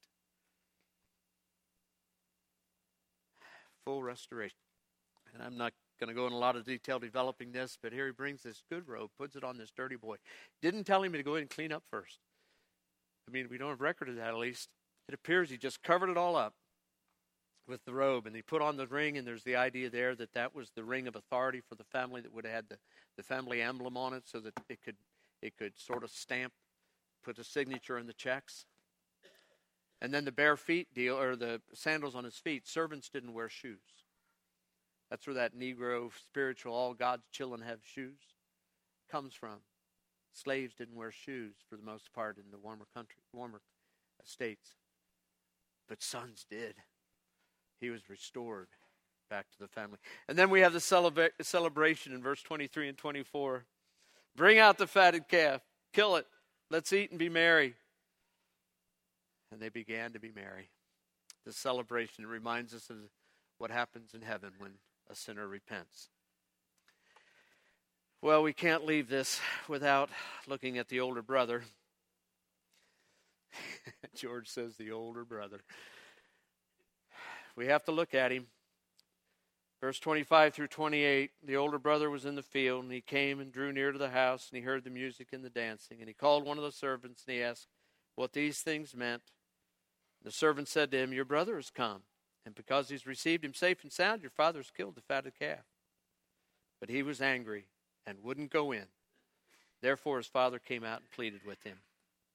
Full restoration. And I'm not going to go in a lot of detail developing this, but here he brings this good robe, puts it on this dirty boy. Didn't tell him to go ahead and clean up first. I mean, we don't have record of that at least. It appears he just covered it all up with the robe, and he put on the ring, and there's the idea there that that was the ring of authority for the family that would have had the, the family emblem on it so that it could it could sort of stamp, put a signature in the checks. And then the bare feet deal, or the sandals on his feet. Servants didn't wear shoes. That's where that Negro spiritual, all God's children have shoes, comes from. Slaves didn't wear shoes for the most part in the warmer country, warmer states. But sons did. He was restored back to the family. And then we have the celebra- celebration in verse twenty-three and twenty-four. Bring out the fatted calf. Kill it. Let's eat and be merry. And they began to be merry. The celebration reminds us of what happens in heaven when a sinner repents. Well, we can't leave this without looking at the older brother. George says the older brother. We have to look at him. Verse twenty-five through twenty-eight, the older brother was in the field, and he came and drew near to the house, and he heard the music and the dancing. And he called one of the servants, and he asked what these things meant. The servant said to him, your brother has come, and because he's received him safe and sound, your father has killed the fatted calf. But he was angry and wouldn't go in. Therefore his father came out and pleaded with him.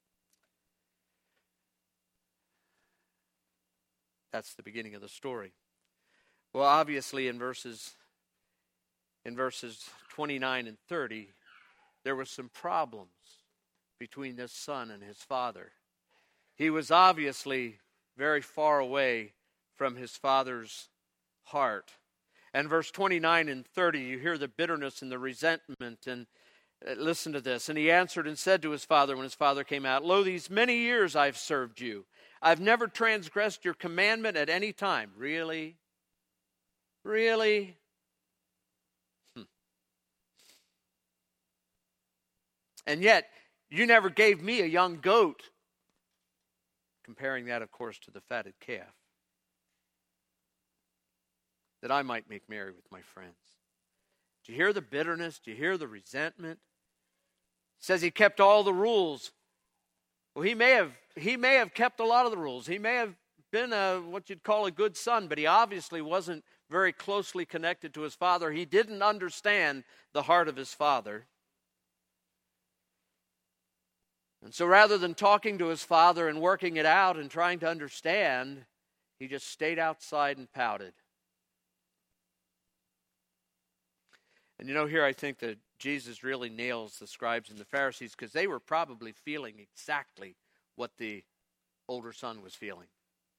That's the beginning of the story. Well, obviously in verses in verses twenty-nine and thirty, there were some problems between this son and his father. He was obviously very far away from his father's heart. And verse twenty-nine and thirty, you hear the bitterness and the resentment. And uh, listen to this. And he answered and said to his father when his father came out, lo, these many years I've served you. I've never transgressed your commandment at any time. Really? Really? Hmm. And yet, you never gave me a young goat. Comparing that, of course, to the fatted calf. That I might make merry with my friends. Do you hear the bitterness? Do you hear the resentment? It says he kept all the rules. Well, he may have he may have kept a lot of the rules. He may have been a what you'd call a good son, but he obviously wasn't very closely connected to his father. He didn't understand the heart of his father. And so rather than talking to his father and working it out and trying to understand, he just stayed outside and pouted. And you know, here I think that Jesus really nails the scribes and the Pharisees because they were probably feeling exactly what the older son was feeling.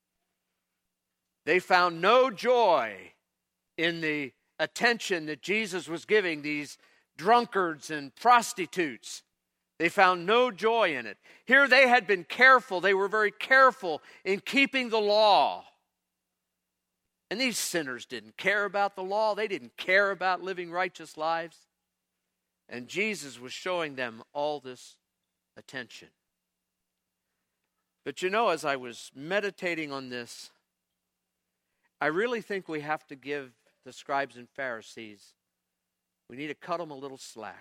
They found no joy in the attention that Jesus was giving these drunkards and prostitutes. They found no joy in it. Here they had been careful. They were very careful in keeping the law. And these sinners didn't care about the law. They didn't care about living righteous lives. And Jesus was showing them all this attention. But you know, as I was meditating on this, I really think we have to give the scribes and Pharisees We need to cut them a little slack.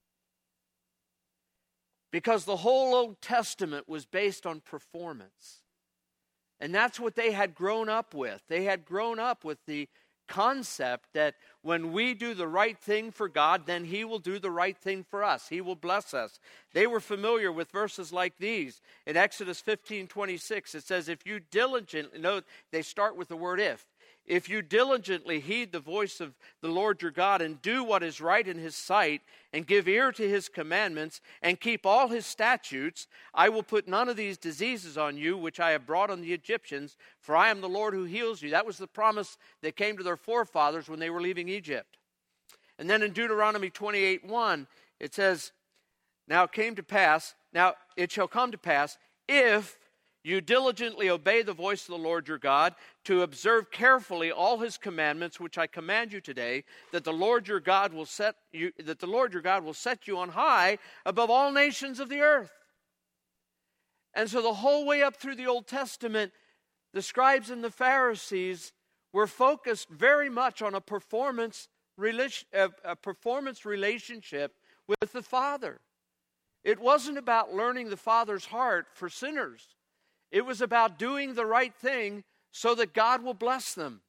Because the whole Old Testament was based on performance. And that's what they had grown up with. They had grown up with the concept that when we do the right thing for God, then He will do the right thing for us. He will bless us. They were familiar with verses like these. In Exodus fifteen twenty-six, it says, if you diligently, no, they start with the word if. If you diligently heed the voice of the Lord your God and do what is right in His sight and give ear to His commandments and keep all His statutes, I will put none of these diseases on you which I have brought on the Egyptians, for I am the Lord who heals you. That was the promise that came to their forefathers when they were leaving Egypt. And then in Deuteronomy twenty-eight one, it says, Now it came to pass, now it shall come to pass, if you diligently obey the voice of the Lord your God, to observe carefully all His commandments, which I command you today, that the Lord your God will set you, that the Lord your God will set you on high above all nations of the earth. And so the whole way up through the Old Testament, the scribes and the Pharisees were focused very much on a performance, a performance relationship with the Father. It wasn't about learning the Father's heart for sinners. It was about doing the right thing so that God will bless them.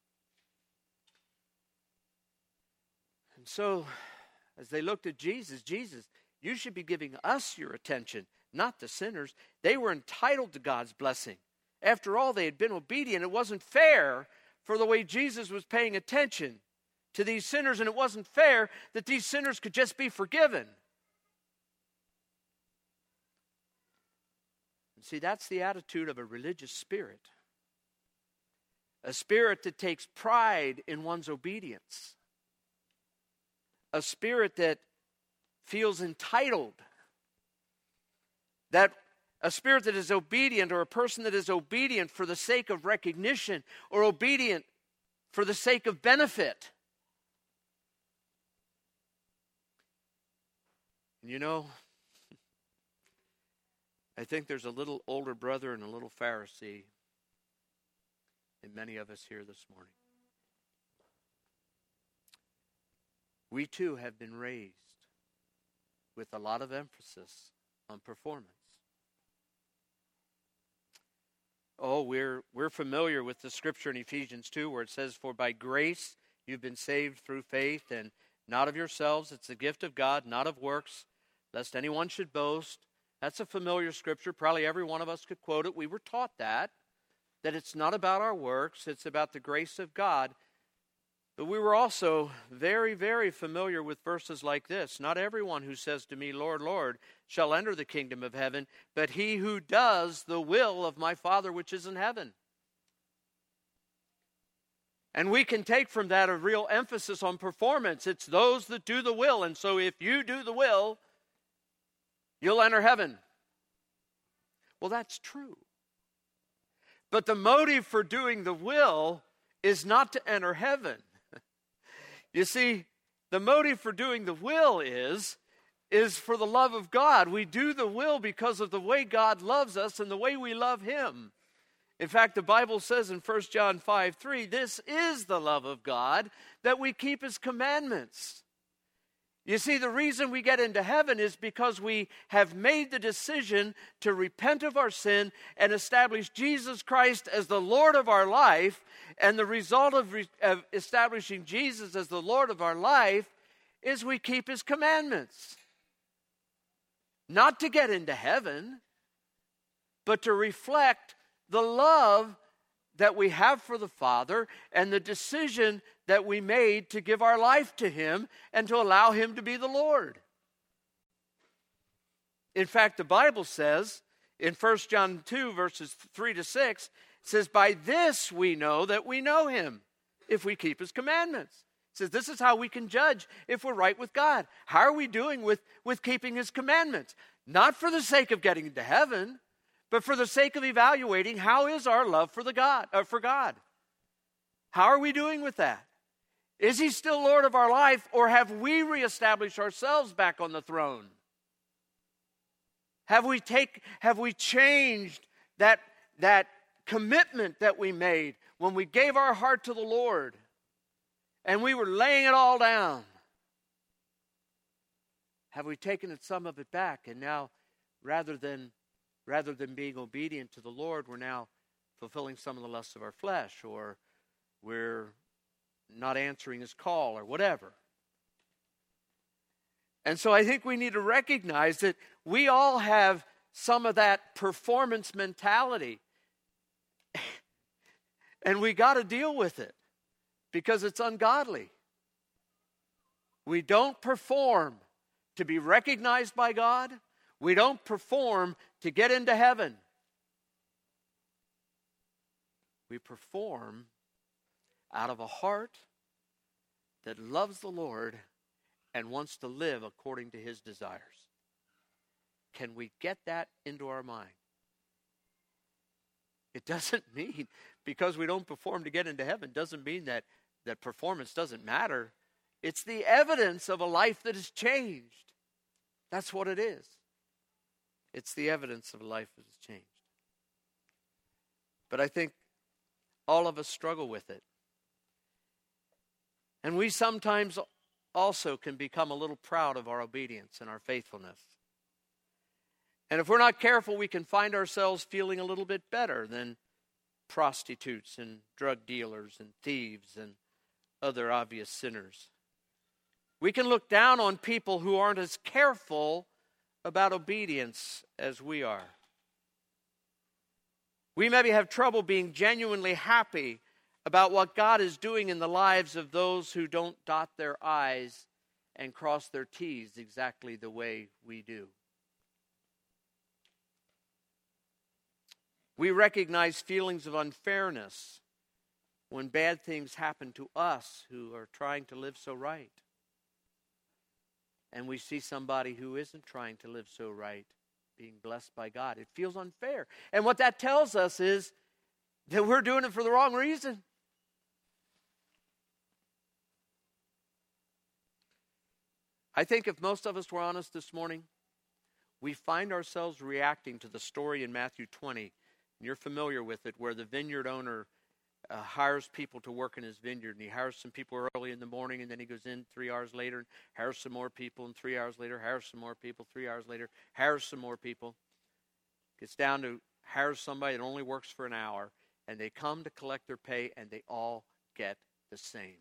And so, as they looked at Jesus, Jesus, you should be giving us your attention, not the sinners. They were entitled to God's blessing. After all, they had been obedient. It wasn't fair for the way Jesus was paying attention to these sinners, and it wasn't fair that these sinners could just be forgiven. See, that's the attitude of a religious spirit. A spirit that takes pride in one's obedience. A spirit that feels entitled. That a spirit that is obedient, or a person that is obedient for the sake of recognition, or obedient for the sake of benefit. And you know, I think there's a little older brother and a little Pharisee in many of us here this morning. We too have been raised with a lot of emphasis on performance. Oh, we're we're familiar with the scripture in Ephesians two where it says, for by grace you've been saved through faith, and not of yourselves, it's the gift of God, not of works, lest anyone should boast. That's a familiar scripture. Probably every one of us could quote it. We were taught that, that it's not about our works, it's about the grace of God. But we were also very, very familiar with verses like this. Not everyone who says to me, Lord, Lord, shall enter the kingdom of heaven, but he who does the will of my Father which is in heaven. And we can take from that a real emphasis on performance. It's those that do the will. And so if you do the will, you'll enter heaven. Well, that's true. But the motive for doing the will is not to enter heaven. You see, the motive for doing the will is, is for the love of God. We do the will because of the way God loves us and the way we love Him. In fact, the Bible says in First John five three, this is the love of God, that we keep His commandments. You see, the reason we get into heaven is because we have made the decision to repent of our sin and establish Jesus Christ as the Lord of our life. And the result of, re- of establishing Jesus as the Lord of our life is we keep His commandments. Not to get into heaven, but to reflect the love that we have for the Father and the decision that we made to give our life to Him and to allow Him to be the Lord. In fact, the Bible says in First John two, verses three to six, it says, by this we know that we know Him, if we keep His commandments. It says this is how we can judge if we're right with God. How are we doing with, with keeping His commandments? Not for the sake of getting into heaven, but for the sake of evaluating how is our love for the God, uh, for God. How are we doing with that? Is He still Lord of our life, or have we reestablished ourselves back on the throne? Have we take have we changed that, that commitment that we made when we gave our heart to the Lord and we were laying it all down? Have we taken some of it back? And now, rather than rather than being obedient to the Lord, we're now fulfilling some of the lusts of our flesh, or we're not answering His call, or whatever. And so I think we need to recognize that we all have some of that performance mentality. And we got to deal with it because it's ungodly. We don't perform to be recognized by God. We don't perform to get into heaven. We perform out of a heart that loves the Lord and wants to live according to His desires. Can we get that into our mind? It doesn't mean, because we don't perform to get into heaven, doesn't mean that, that performance doesn't matter. It's the evidence of a life that has changed. That's what it is. It's the evidence of a life that has changed. But I think all of us struggle with it. And we sometimes also can become a little proud of our obedience and our faithfulness. And if we're not careful, we can find ourselves feeling a little bit better than prostitutes and drug dealers and thieves and other obvious sinners. We can look down on people who aren't as careful about obedience as we are. We maybe have trouble being genuinely happy about what God is doing in the lives of those who don't dot their I's and cross their T's exactly the way we do. We recognize feelings of unfairness when bad things happen to us who are trying to live so right. And we see somebody who isn't trying to live so right being blessed by God. It feels unfair. And what that tells us is that we're doing it for the wrong reason. I think if most of us were honest this morning, we find ourselves reacting to the story in Matthew twenty. And you're familiar with it, where the vineyard owner uh, hires people to work in his vineyard. And he hires some people early in the morning, and then he goes in three hours later and hires some more people. And three hours later, hires some more people. Three hours later, hires some more people. Gets down to hires somebody that only works for an hour. And they come to collect their pay, and they all get the same.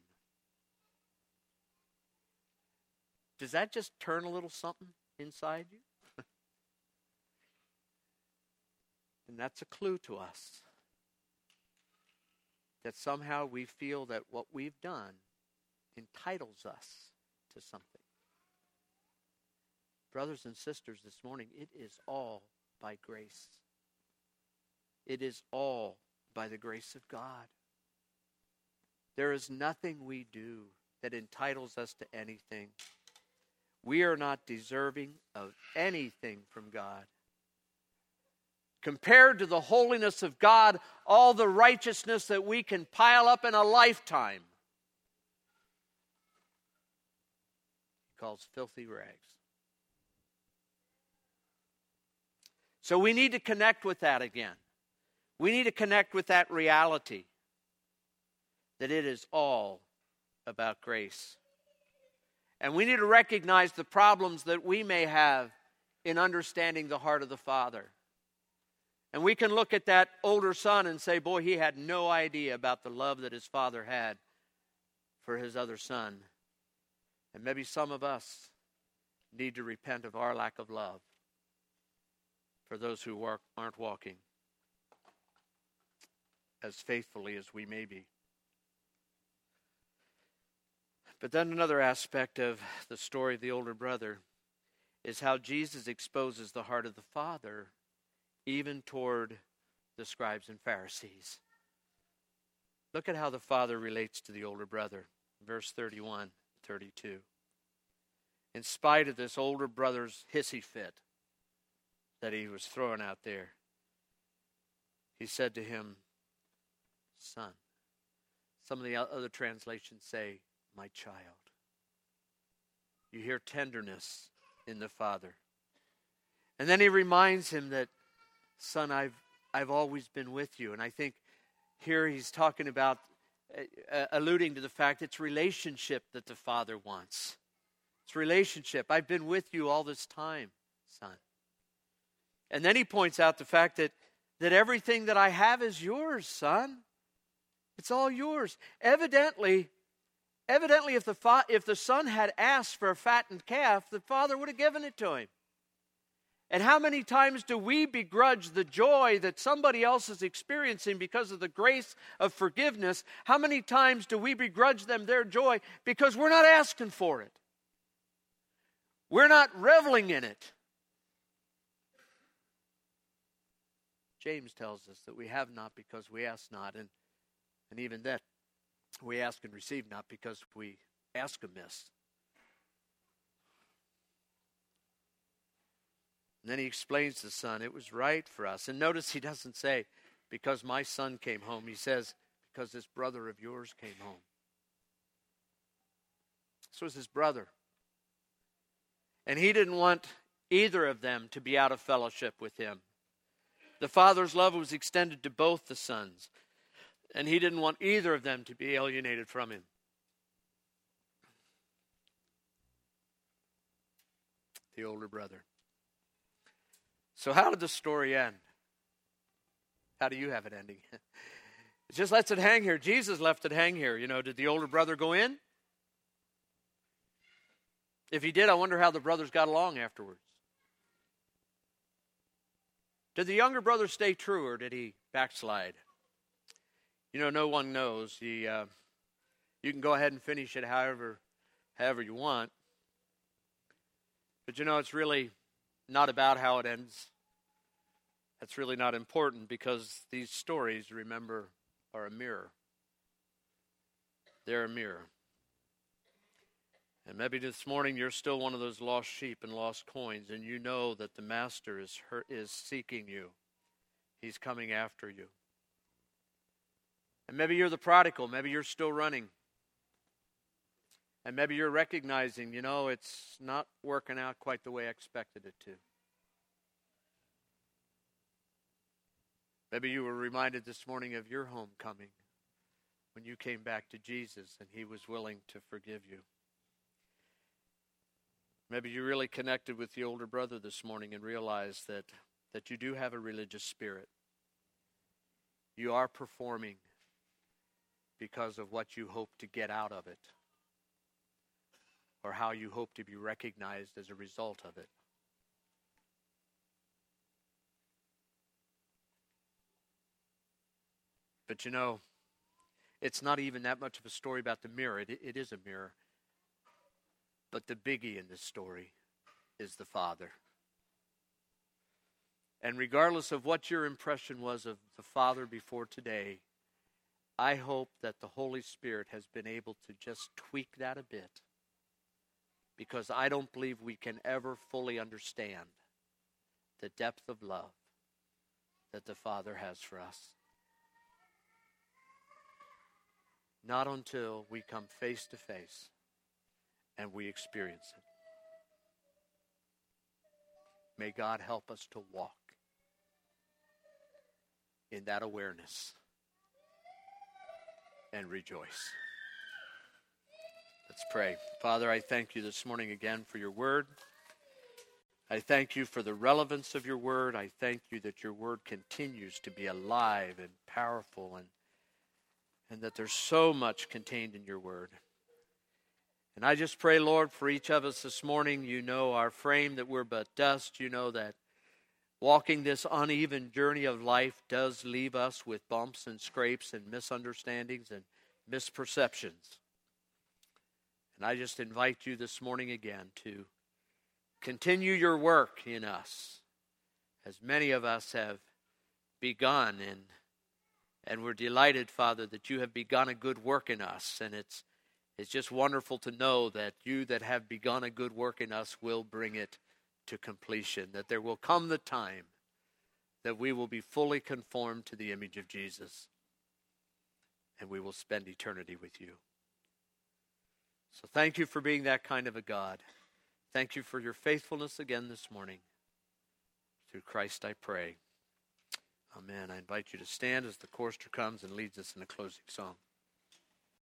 Does that just turn a little something inside you? And that's a clue to us that somehow we feel that what we've done entitles us to something. Brothers and sisters, this morning, it is all by grace. It is all by the grace of God. There is nothing we do that entitles us to anything. We are not deserving of anything from God. Compared to the holiness of God, all the righteousness that we can pile up in a lifetime, He calls filthy rags. So we need to connect with that again. We need to connect with that reality that it is all about grace. And we need to recognize the problems that we may have in understanding the heart of the Father. And we can look at that older son and say, boy, he had no idea about the love that his father had for his other son. And maybe some of us need to repent of our lack of love for those who aren't walking as faithfully as we may be. But then another aspect of the story of the older brother is how Jesus exposes the heart of the Father even toward the scribes and Pharisees. Look at how the father relates to the older brother. Verse thirty-one, thirty-two. In spite of this older brother's hissy fit that he was throwing out there, he said to him, son. Some of the other translations say, my child. You hear tenderness in the father. And then he reminds him that, son, I've I've always been with you. And I think here he's talking about, uh, alluding to the fact it's relationship that the Father wants. It's relationship. I've been with you all this time, son. And then he points out the fact that, that everything that I have is yours, son. It's all yours. Evidently, evidently, if the fa- if the son had asked for a fattened calf, the father would have given it to him. And how many times do we begrudge the joy that somebody else is experiencing because of the grace of forgiveness? How many times do we begrudge them their joy because we're not asking for it? We're not reveling in it. James tells us that we have not because we ask not, and, and even that we ask and receive not because we ask amiss. And then he explains to the son, it was right for us. And notice he doesn't say, because my son came home. He says, because this brother of yours came home. This was his brother. And he didn't want either of them to be out of fellowship with him. The father's love was extended to both the sons. And he didn't want either of them to be alienated from him. The older brother. So how did the story end? How do you have it ending? It just lets it hang here. Jesus left it hang here. You know, did the older brother go in? If he did, I wonder how the brothers got along afterwards. Did the younger brother stay true, or did he backslide? You know, no one knows. He, uh, you can go ahead and finish it however, however you want. But you know, it's really not about how it ends. That's really not important, because these stories, remember, are a mirror. They're a mirror. And maybe this morning you're still one of those lost sheep and lost coins, and you know that the master is hurt, is seeking you. He's coming after you. And maybe you're the prodigal. Maybe you're still running. And maybe you're recognizing, you know, it's not working out quite the way I expected it to. Maybe you were reminded this morning of your homecoming when you came back to Jesus and he was willing to forgive you. Maybe you really connected with the older brother this morning and realized that, that you do have a religious spirit. You are performing because of what you hope to get out of it, or how you hope to be recognized as a result of it. But you know, it's not even that much of a story about the mirror. It, it is a mirror. But the biggie in this story is the Father. And regardless of what your impression was of the Father before today, I hope that the Holy Spirit has been able to just tweak that a bit. Because I don't believe we can ever fully understand the depth of love that the Father has for us. Not until we come face to face and we experience it. May God help us to walk in that awareness and rejoice. Let's pray. Father, I thank you this morning again for your word. I thank you for the relevance of your word. I thank you that your word continues to be alive and powerful, and, and that there's so much contained in your word. And I just pray, Lord, for each of us this morning. You know our frame, that we're but dust. You know that walking this uneven journey of life does leave us with bumps and scrapes and misunderstandings and misperceptions. And I just invite you this morning again to continue your work in us, as many of us have begun. And, and we're delighted, Father, that you have begun a good work in us. And it's It's just wonderful to know that you that have begun a good work in us will bring it to completion, that there will come the time that we will be fully conformed to the image of Jesus, and we will spend eternity with you. So thank you for being that kind of a God. Thank you for your faithfulness again this morning. Through Christ I pray. Amen. I invite you to stand as the chorister comes and leads us in a closing song.